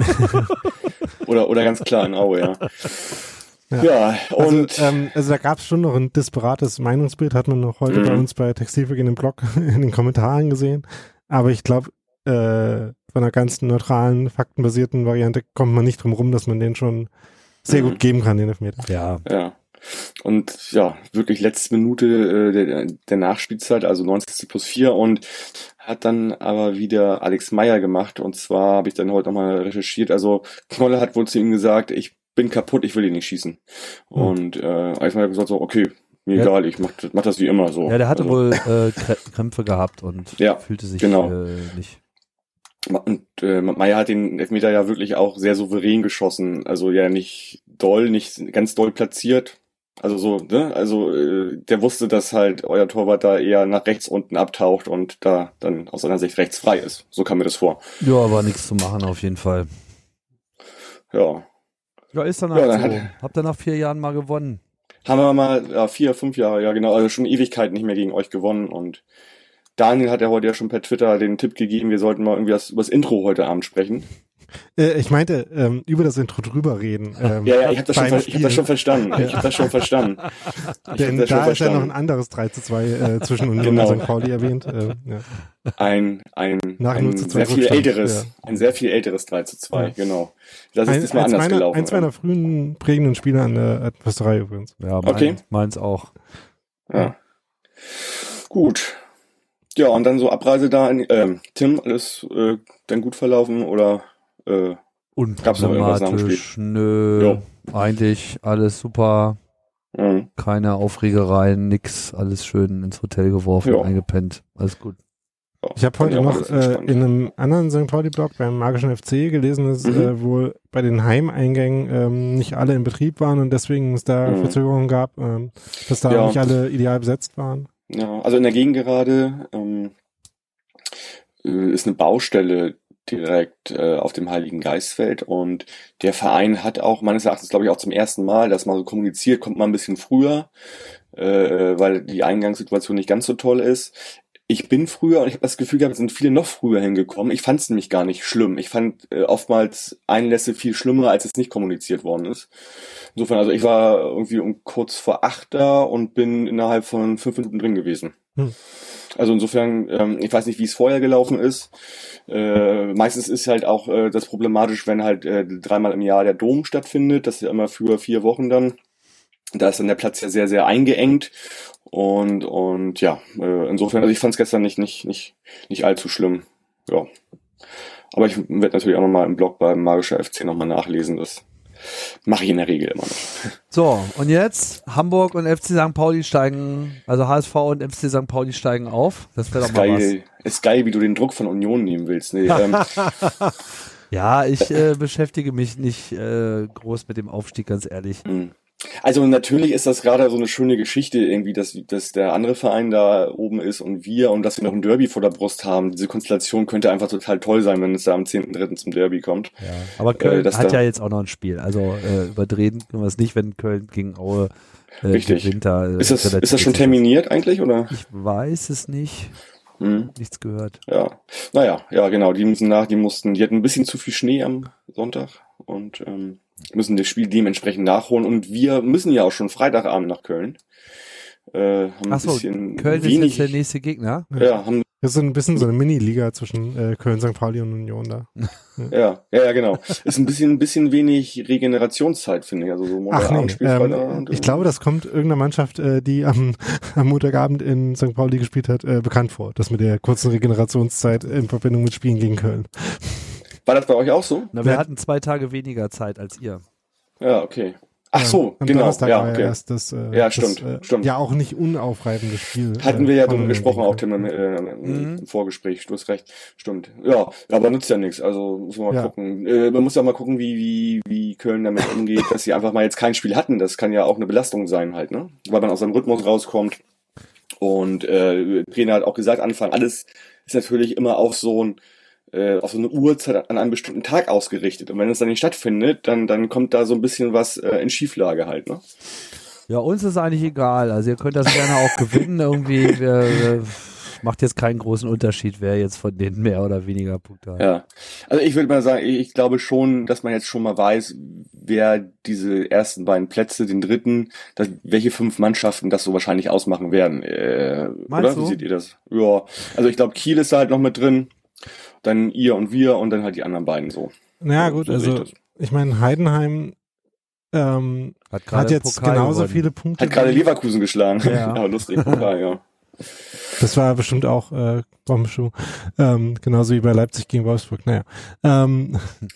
Oder, oder ganz klar in Aue, ja. Ja, ja und also, ähm, also da gab es schon noch ein disparates Meinungsbild, hat man noch heute Mhm. bei uns bei Textilfreak in dem Blog in den Kommentaren gesehen. Aber ich glaube, äh, von einer ganz neutralen, faktenbasierten Variante kommt man nicht drum rum, dass man den schon sehr Mhm. gut geben kann, den Elfmeter. Ja. ja. Und ja, wirklich letzte Minute äh, der, der Nachspielzeit, also neunzig plus vier und hat dann aber wieder Alex Meyer gemacht und zwar habe ich dann heute nochmal recherchiert, also Knolle hat wohl zu ihm gesagt, ich bin kaputt, ich will ihn nicht schießen. Mhm. Und äh, Alex Meyer hat gesagt so, okay, mir Ja. egal, ich mach, mach das wie immer so. Ja, der hatte also, wohl äh, Krä- Krämpfe gehabt und Ja, fühlte sich genau. äh, nicht. Und äh, Meyer hat den Elfmeter ja wirklich auch sehr souverän geschossen, also ja nicht doll, nicht ganz doll platziert. Also so, ne? Also äh, der wusste, dass halt euer Torwart da eher nach rechts unten abtaucht und da dann aus seiner Sicht rechts frei ist. So kam mir das vor. Ja, aber nichts zu machen auf jeden Fall. Ja. Ja, ist dann Ja, halt dann so. hat- Habt ihr nach vier Jahren mal gewonnen. Haben wir mal ja, vier, fünf Jahre, ja genau, also schon Ewigkeit nicht mehr gegen euch gewonnen und Daniel hat ja heute ja schon per Twitter den Tipp gegeben, wir sollten mal irgendwie das, über das Intro heute Abend sprechen. Äh, ich meinte, ähm, über das Intro drüber reden. Ähm, Ja, ja, ich habe das, schon beim ver- ich hab das schon verstanden. Ich habe das schon verstanden. Ich Denn hab das schon da ist ja noch ein verstanden. anderes drei zu zwei äh, zwischen Union Genau. und Sankt Pauli erwähnt. Äh, ja. Ein, ein, Nach ein null zu zwei sehr viel Rückstand, älteres, ja. ein sehr viel älteres drei zu zwei, Ja. genau. Das ist Ein, diesmal eins anders meiner, gelaufen. eins meiner frühen prägenden Spieler an der Adversarie übrigens. Ja, mein, Okay. meins auch. Ja. Gut. Ja, und dann so Abreise da in, ähm, Tim, alles äh, dann gut verlaufen oder äh, Gab's noch irgendwas nach dem Unproblematisch. Nö. Eigentlich alles super. mh. Keine Aufregereien, nix. Alles schön ins Hotel geworfen, Ja. eingepennt. Alles gut. Ja, Ich habe fand heute auch noch alles äh, entspannt. in einem anderen Sankt Pauli-Blog beim Magischen F C gelesen, dass Mhm. äh, wohl bei den Heimeingängen ähm, nicht alle in Betrieb waren und deswegen es da Mhm. Verzögerungen gab, ähm, dass da Ja. nicht alle ideal besetzt waren. Ja, also in der Gegend gerade ähm, äh, ist eine Baustelle direkt äh, auf dem Heiligen Geistfeld und der Verein hat auch meines Erachtens, glaube ich, auch zum ersten Mal, dass mal so kommuniziert, kommt mal ein bisschen früher, äh, weil die Eingangssituation nicht ganz so toll ist. Ich bin früher, und ich habe das Gefühl gehabt, es sind viele noch früher hingekommen. Ich fand es nämlich gar nicht schlimm. Ich fand äh, oftmals Einlässe viel schlimmer, als es nicht kommuniziert worden ist. Insofern, also ich war irgendwie um kurz vor acht da und bin innerhalb von fünf Minuten drin gewesen. Hm. Also insofern, ähm, ich weiß nicht, wie es vorher gelaufen ist. Äh, meistens ist halt auch äh, das problematisch, wenn halt äh, dreimal im Jahr der Dom stattfindet. Das ist ja immer für vier Wochen dann. Da ist dann der Platz ja sehr, sehr eingeengt. Und und ja, äh, insofern, also ich fand es gestern nicht nicht nicht nicht allzu schlimm. Ja, aber ich werde natürlich auch nochmal im Blog beim Magischer F C nochmal nachlesen. Das mache ich in der Regel immer noch. So, und jetzt Hamburg und F C Sankt Pauli steigen, also H S V und F C Sankt Pauli steigen auf. Das wäre doch mal geil, was. Ist geil, wie du den Druck von Union nehmen willst. Nee, ähm, ja, ich äh, beschäftige mich nicht äh, groß mit dem Aufstieg, ganz ehrlich. Mhm. Also natürlich ist das gerade so eine schöne Geschichte irgendwie, dass, dass der andere Verein da oben ist und wir und dass wir noch ein Derby vor der Brust haben. Diese Konstellation könnte einfach total toll sein, wenn es da am zehnten dritten zum Derby kommt. Ja, aber Köln äh, hat da, ja jetzt auch noch ein Spiel. Also äh, überdrehen können wir es nicht, wenn Köln gegen Aue äh, richtig. gewinnt. Da, äh, ist, das, ist das schon terminiert eigentlich, oder? Ich weiß es nicht. Hm. Nichts gehört. Ja, naja, ja genau. Die müssen nach, die mussten, die hatten ein bisschen zu viel Schnee am Sonntag und ähm, müssen das Spiel dementsprechend nachholen und wir müssen ja auch schon Freitagabend nach Köln. Äh, haben Ach so, ein bisschen Köln wenig, ist jetzt der nächste Gegner. Ja, haben das ist ein bisschen so eine Mini-Liga zwischen äh, Köln, Sankt Pauli und Union da. Ja, ja, ja, genau. Ist ein bisschen, ein bisschen wenig Regenerationszeit, finde ich. Also so Montagabend. Ach nee, ähm, ich glaube, das kommt irgendeiner Mannschaft, äh, die am, am Montagabend in Sankt Pauli gespielt hat, äh, bekannt vor. Das mit der kurzen Reggenerationszeit in Verbindung mit Spielen gegen Köln. War das bei euch auch so? Na, wir ja. hatten zwei Tage weniger Zeit als ihr. Ja, okay. Ach so, ja, genau. Donnerstag ja, war okay. ja erst das, äh, ja, stimmt, das, äh, stimmt. ja auch nicht unaufreibende Spiel. Hatten wir äh, ja drüber gesprochen, auch Tim, äh, mhm. im Vorgespräch. Du hast recht, stimmt. Ja, aber nutzt ja nichts. Also muss man mal ja. gucken. Äh, man muss ja mal gucken, wie wie wie Köln damit umgeht, dass sie einfach mal jetzt kein Spiel hatten. Das kann ja auch eine Belastung sein halt, ne? Weil man aus seinem Rhythmus rauskommt. Und äh, Trainer hat auch gesagt, Anfang alles ist natürlich immer auf so ein auf so eine Uhrzeit an einem bestimmten Tag ausgerichtet. Und wenn es dann nicht stattfindet, dann dann kommt da so ein bisschen was äh, in Schieflage halt, ne? Ja, uns ist eigentlich egal. Also ihr könnt das gerne auch gewinnen irgendwie. Wir, wir, macht jetzt keinen großen Unterschied, wer jetzt von denen mehr oder weniger Punkte hat. Ja, also ich würde mal sagen, ich, ich glaube schon, dass man jetzt schon mal weiß, wer diese ersten beiden Plätze, den dritten, dass, welche fünf Mannschaften das so wahrscheinlich ausmachen werden. Äh, oder? Du? Wie seht ihr das? Ja, also ich glaube, Kiel ist da halt noch mit drin. Dann ihr und wir und dann halt die anderen beiden so. Naja gut, so also ich, ich meine Heidenheim ähm, hat, hat jetzt Pokal genauso gewonnen. Viele Punkte. Hat gerade Leverkusen geschlagen. Ja, ja lustig, Pokal, ja. Das war bestimmt auch äh, Bombenschuh. Ähm, genauso wie bei Leipzig gegen Wolfsburg. Naja. Ähm,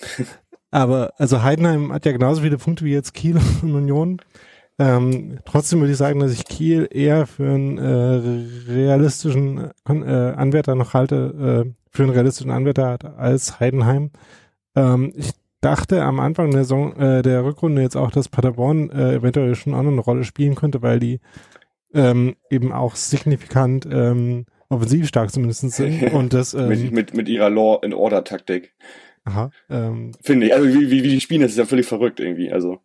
aber also Heidenheim hat ja genauso viele Punkte wie jetzt Kiel und Union. Ähm, trotzdem würde ich sagen, dass ich Kiel eher für einen äh, realistischen äh, Anwärter noch halte, äh, für einen realistischen Anwärter als Heidenheim. Ähm, ich dachte am Anfang der, Saison, äh, der Rückrunde jetzt auch, dass Paderborn äh, eventuell schon auch noch eine Rolle spielen könnte, weil die ähm, eben auch signifikant ähm, offensiv stark zumindest sind. Und das, ähm, mit, mit, mit ihrer Law-and-Order-Taktik. Aha. Ähm, Finde ich. Also wie, wie, wie die spielen, das ist ja völlig verrückt irgendwie. Also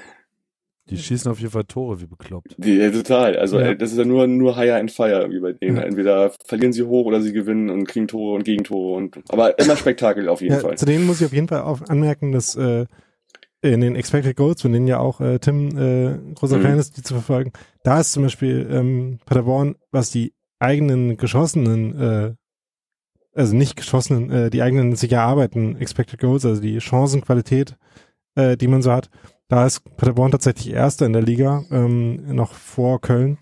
die schießen auf jeden Fall Tore wie bekloppt. Die, ja, total. Also ja. das ist ja nur nur Hire and Fire irgendwie bei denen. Ja. Entweder verlieren sie hoch oder sie gewinnen und kriegen Tore und Gegentore und aber immer Spektakel auf jeden ja, Fall. Zu denen muss ich auf jeden Fall auch anmerken, dass äh, in den Expected Goals, von denen ja auch äh, Tim äh, großer mhm. Fan ist, die zu verfolgen, da ist zum Beispiel ähm, Paderborn, was die eigenen geschossenen, äh, also nicht geschossenen, äh, die eigenen sich erarbeiten Expected Goals, also die Chancenqualität, äh, die man so hat. Da ist Paderborn tatsächlich Erster in der Liga, ähm, noch vor Köln.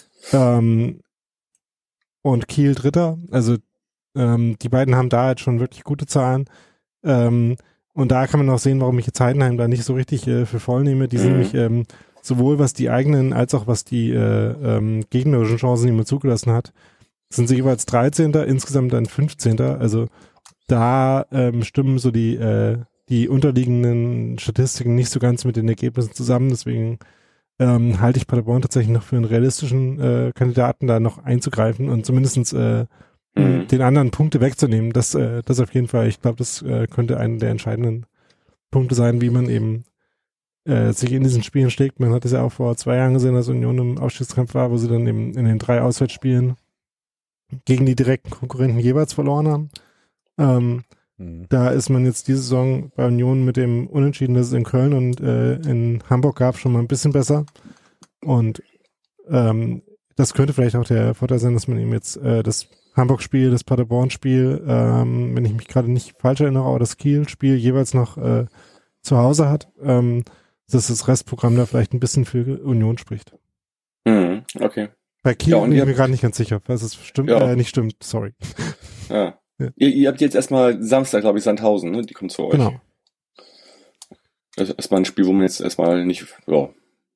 Ähm, und Kiel Dritter. Also ähm, die beiden haben da jetzt schon wirklich gute Zahlen. Ähm, und da kann man auch sehen, warum ich jetzt Heidenheim da nicht so richtig äh, für voll nehme. Die sind mhm. nämlich ähm, sowohl was die eigenen als auch was die äh, ähm, gegnerischen Chancen, die man zugelassen hat, sind sie jeweils dreizehnter, insgesamt dann fünfzehnter. Also da ähm, stimmen so die äh, die unterliegenden Statistiken nicht so ganz mit den Ergebnissen zusammen, deswegen ähm, halte ich Paderborn tatsächlich noch für einen realistischen äh, Kandidaten, da noch einzugreifen und zumindest äh, mhm. den anderen Punkte wegzunehmen. Das, äh, das auf jeden Fall, ich glaube, das äh, könnte einer der entscheidenden Punkte sein, wie man eben äh, sich in diesen Spielen schlägt. Man hat es ja auch vor zwei Jahren gesehen, dass Union im Aufstiegskampf war, wo sie dann eben in den drei Auswärtsspielen gegen die direkten Konkurrenten jeweils verloren haben. Ähm, mhm. Da ist man jetzt diese Saison bei Union mit dem Unentschieden, das es in Köln und äh, in Hamburg gab, schon mal ein bisschen besser. Und ähm, das könnte vielleicht auch der Vorteil sein, dass man ihm jetzt äh, das Hamburg-Spiel, das Paderborn-Spiel, ähm, wenn ich mich gerade nicht falsch erinnere, aber das Kiel-Spiel jeweils noch äh, zu Hause hat, ähm, dass das Restprogramm da vielleicht ein bisschen für Union spricht. Mhm, okay. Bei Kiel ja, bin ich mir gerade nicht ganz sicher, was es stimmt, ja. äh, nicht stimmt, sorry. Ja. Ja. Ihr, ihr habt jetzt erstmal Samstag, glaube ich, Sandhausen, ne? Die kommt zu euch. Genau. Das ist erstmal ein Spiel, wo man jetzt erstmal nicht, ja,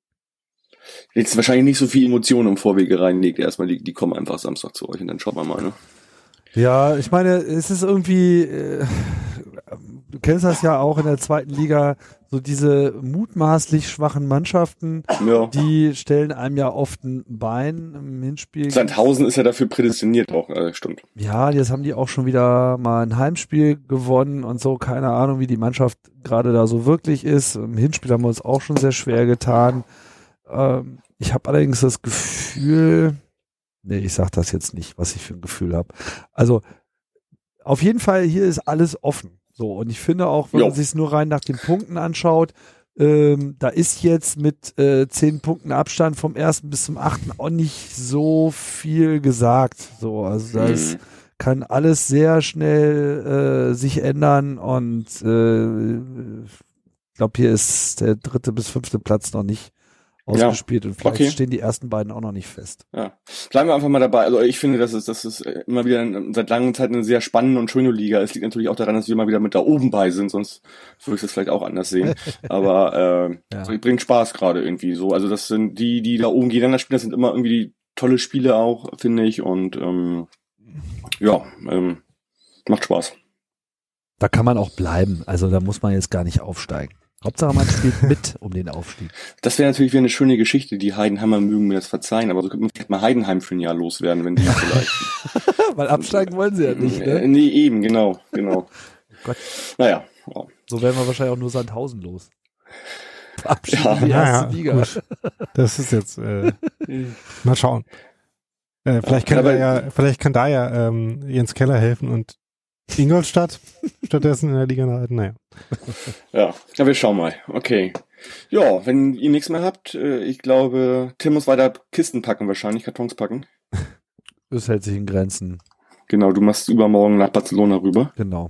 jetzt wahrscheinlich nicht so viel Emotionen im Vorwege reinlegt. Erstmal, die, die kommen einfach Samstag zu euch und dann schaut man mal, ne? Ja, ich meine, es ist irgendwie, äh, du kennst das ja auch in der zweiten Liga, so diese mutmaßlich schwachen Mannschaften, ja. die stellen einem ja oft ein Bein im Hinspiel. Sandhausen ist ja dafür prädestiniert auch, äh, stimmt. Ja, jetzt haben die auch schon wieder mal ein Heimspiel gewonnen und so, keine Ahnung, wie die Mannschaft gerade da so wirklich ist. Im Hinspiel haben wir uns auch schon sehr schwer getan. Ähm, ich habe allerdings das Gefühl, nee, ich sag das jetzt nicht, was ich für ein Gefühl habe. Also, auf jeden Fall, hier ist alles offen. So, und ich finde auch, wenn jo. man sich es nur rein nach den Punkten anschaut, ähm, da ist jetzt mit äh, zehn Punkten Abstand vom ersten bis zum achten auch nicht so viel gesagt. So, also das mhm. kann alles sehr schnell äh, sich ändern und äh, ich glaube, hier ist der dritte bis fünfte Platz noch nicht ausgespielt ja. und vielleicht okay. stehen die ersten beiden auch noch nicht fest. Ja, bleiben wir einfach mal dabei. Also ich finde, das ist, das ist immer wieder ein, seit langer Zeit eine sehr spannende und schöne Liga. Es liegt natürlich auch daran, dass wir mal wieder mit da oben bei sind, sonst würde ich das vielleicht auch anders sehen. Aber äh, ja. bringt Spaß gerade irgendwie so. Also das sind die, die da oben gegeneinander spielen, das sind immer irgendwie die tolle Spiele auch, finde ich. Und ähm, ja, ähm, macht Spaß. Da kann man auch bleiben. Also da muss man jetzt gar nicht aufsteigen. Hauptsache man spielt mit um den Aufstieg. Das wäre natürlich wieder eine schöne Geschichte. Die Heidenheimer mögen mir das verzeihen, aber so könnte man vielleicht mal Heidenheim für ein Jahr loswerden, wenn die vielleicht... Weil absteigen wollen sie ja nicht, ne? Äh, nee, eben, genau, genau. Oh Gott. Naja. Ja. So werden wir wahrscheinlich auch nur Sandhausen los. Abschied ja, in die ja, erste Liga. Gut. Das ist jetzt... Äh, mal schauen. Äh, vielleicht, kann ja, ja, vielleicht kann da ja ähm, Jens Keller helfen und Ingolstadt stattdessen in der Liga halten, naja. Ja, ja, wir schauen mal. Okay. Ja, wenn ihr nichts mehr habt, äh, ich glaube, Tim muss weiter Kisten packen wahrscheinlich, Kartons packen. Das hält sich in Grenzen. Genau, du machst übermorgen nach Barcelona rüber. Genau.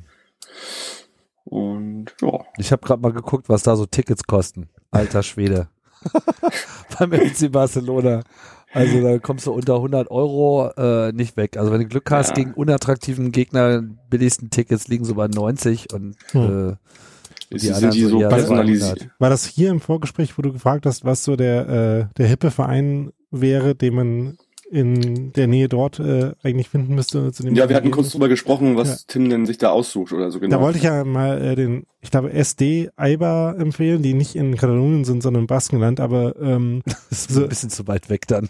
Und ja. Ich habe gerade mal geguckt, was da so Tickets kosten. Alter Schwede. Beim F C Barcelona. Also da kommst du unter hundert Euro äh, nicht weg. Also wenn du Glück hast, ja. gegen unattraktiven Gegner, billigsten Tickets liegen so bei neunzig und hm. äh, die sind anderen die so, so personalisiert. War das hier im Vorgespräch, wo du gefragt hast, was so der äh, der hippe Verein wäre, den man in der Nähe dort äh, eigentlich finden müsste? Zu dem ja, wir hatten kurz drüber gesprochen, was ja. Tim denn sich da aussucht oder so genau. Da wollte ich ja mal äh, den, ich glaube, S D Eibar empfehlen, die nicht in Katalonien sind, sondern im Baskenland, aber ähm, das ist so, ein bisschen zu weit weg dann.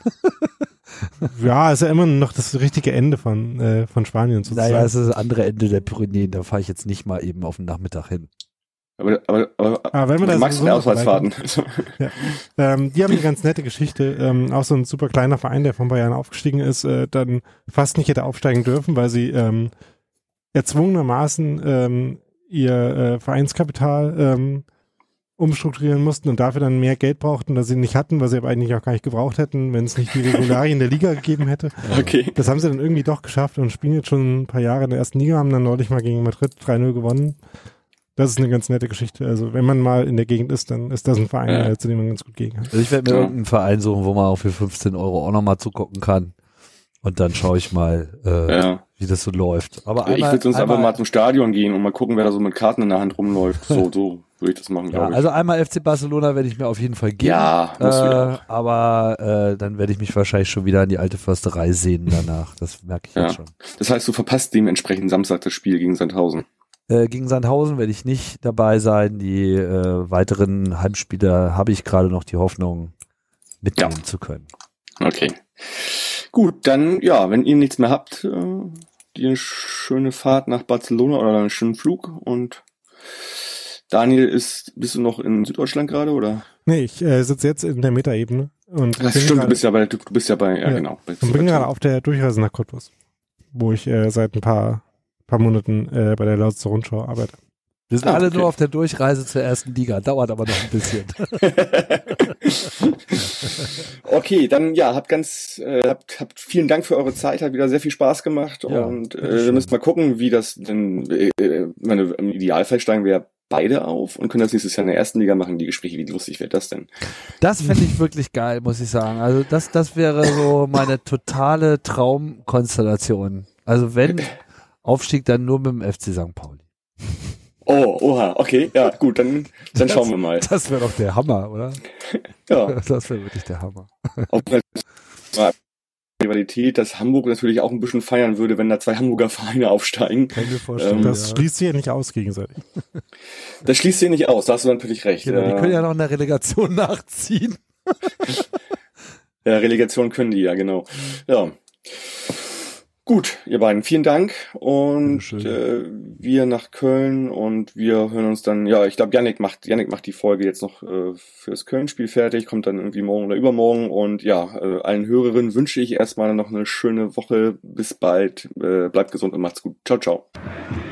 Ja, ist ja immer noch das richtige Ende von äh, von Spanien sozusagen. Naja, es ist das andere Ende der Pyrenäen, da fahre ich jetzt nicht mal eben auf den Nachmittag hin. Aber, aber, aber, aber wenn man du magst so Auswärtsfahrten. Ja. Ähm, die haben eine ganz nette Geschichte. Ähm, auch so ein super kleiner Verein, der vor ein paar Jahren aufgestiegen ist, äh, dann fast nicht hätte aufsteigen dürfen, weil sie ähm, erzwungenermaßen ähm, ihr äh, Vereinskapital ähm, umstrukturieren mussten und dafür dann mehr Geld brauchten, das sie nicht hatten, was sie aber eigentlich auch gar nicht gebraucht hätten, wenn es nicht die Regularien der Liga gegeben hätte. Okay. Das haben sie dann irgendwie doch geschafft und spielen jetzt schon ein paar Jahre in der ersten Liga, haben dann neulich mal gegen Madrid drei null gewonnen. Das ist eine ganz nette Geschichte. Also wenn man mal in der Gegend ist, dann ist das ein Verein, ja. zu dem man ganz gut gehen kann. Also ich werde mir ja. irgendeinen Verein suchen, wo man auch für fünfzehn Euro auch nochmal zugucken kann. Und dann schaue ich mal, äh, ja. wie das so läuft. Aber einmal, ich würde sonst einmal, einfach mal zum Stadion gehen und mal gucken, wer da so mit Karten in der Hand rumläuft. So, so würde ich das machen, ja, glaube ich. Also einmal F C Barcelona werde ich mir auf jeden Fall geben. Ja, musst äh, du ja. Aber äh, dann werde ich mich wahrscheinlich schon wieder an die alte Försterei sehnen danach. Das merke ich ja. jetzt schon. Das heißt, du verpasst dementsprechend Samstag das Spiel gegen Sandhausen. Äh, gegen Sandhausen werde ich nicht dabei sein. Die äh, weiteren Heimspiele habe ich gerade noch die Hoffnung, mitnehmen ja. zu können. Okay. Gut, dann, ja, wenn ihr nichts mehr habt, äh, dir eine schöne Fahrt nach Barcelona oder einen schönen Flug. Und Daniel, ist, bist du noch in Süddeutschland gerade, oder? Nee, ich äh, sitze jetzt in der Metaebene. Und das stimmt, grade, du bist ja bei, du, du bist ja bei, ja, ja genau. Und bin gerade auf der Durchreise nach Cottbus. wo ich äh, seit ein paar, paar Monaten äh, bei der Lausitzer Rundschau arbeite. Wir sind Ah, alle okay. nur auf der Durchreise zur ersten Liga, dauert aber noch ein bisschen. Okay, dann ja, habt ganz, äh, habt, habt vielen Dank für eure Zeit, hat wieder sehr viel Spaß gemacht Ja, und äh, bitteschön. wir müssen mal gucken, wie das denn, äh, äh, meine, im Idealfall steigen wir ja beide auf und können das nächstes Jahr in der ersten Liga machen, die Gespräche, wie lustig wird das denn? Das fände ich wirklich geil, muss ich sagen. Also das, das wäre so meine totale Traumkonstellation. Also wenn Aufstieg, dann nur mit dem F C Sankt Pauli. Oh, oha, okay, ja, gut, dann, dann schauen wir mal. Das wäre doch der Hammer, oder? Ja, Das wäre wirklich der Hammer. auch wenn Rivalität, dass Hamburg natürlich auch ein bisschen feiern würde, wenn da zwei Hamburger Vereine aufsteigen. Kann ich mir vorstellen. Ähm, Das ja. schließt sich ja nicht aus gegenseitig. Das schließt sich nicht aus, da hast du natürlich recht. Genau, die Äh, können ja noch in der Relegation nachziehen. Ja, Relegation können die, ja, genau. Ja. Gut, ihr beiden, vielen Dank und Bitteschön. äh, wir nach Köln und wir hören uns dann, ja, ich glaube, Yannick macht, Yannick macht die Folge jetzt noch äh, fürs Köln-Spiel fertig, kommt dann irgendwie morgen oder übermorgen und ja, äh, allen Hörerinnen wünsche ich erstmal noch eine schöne Woche, bis bald, äh, bleibt gesund und macht's gut. Ciao, ciao.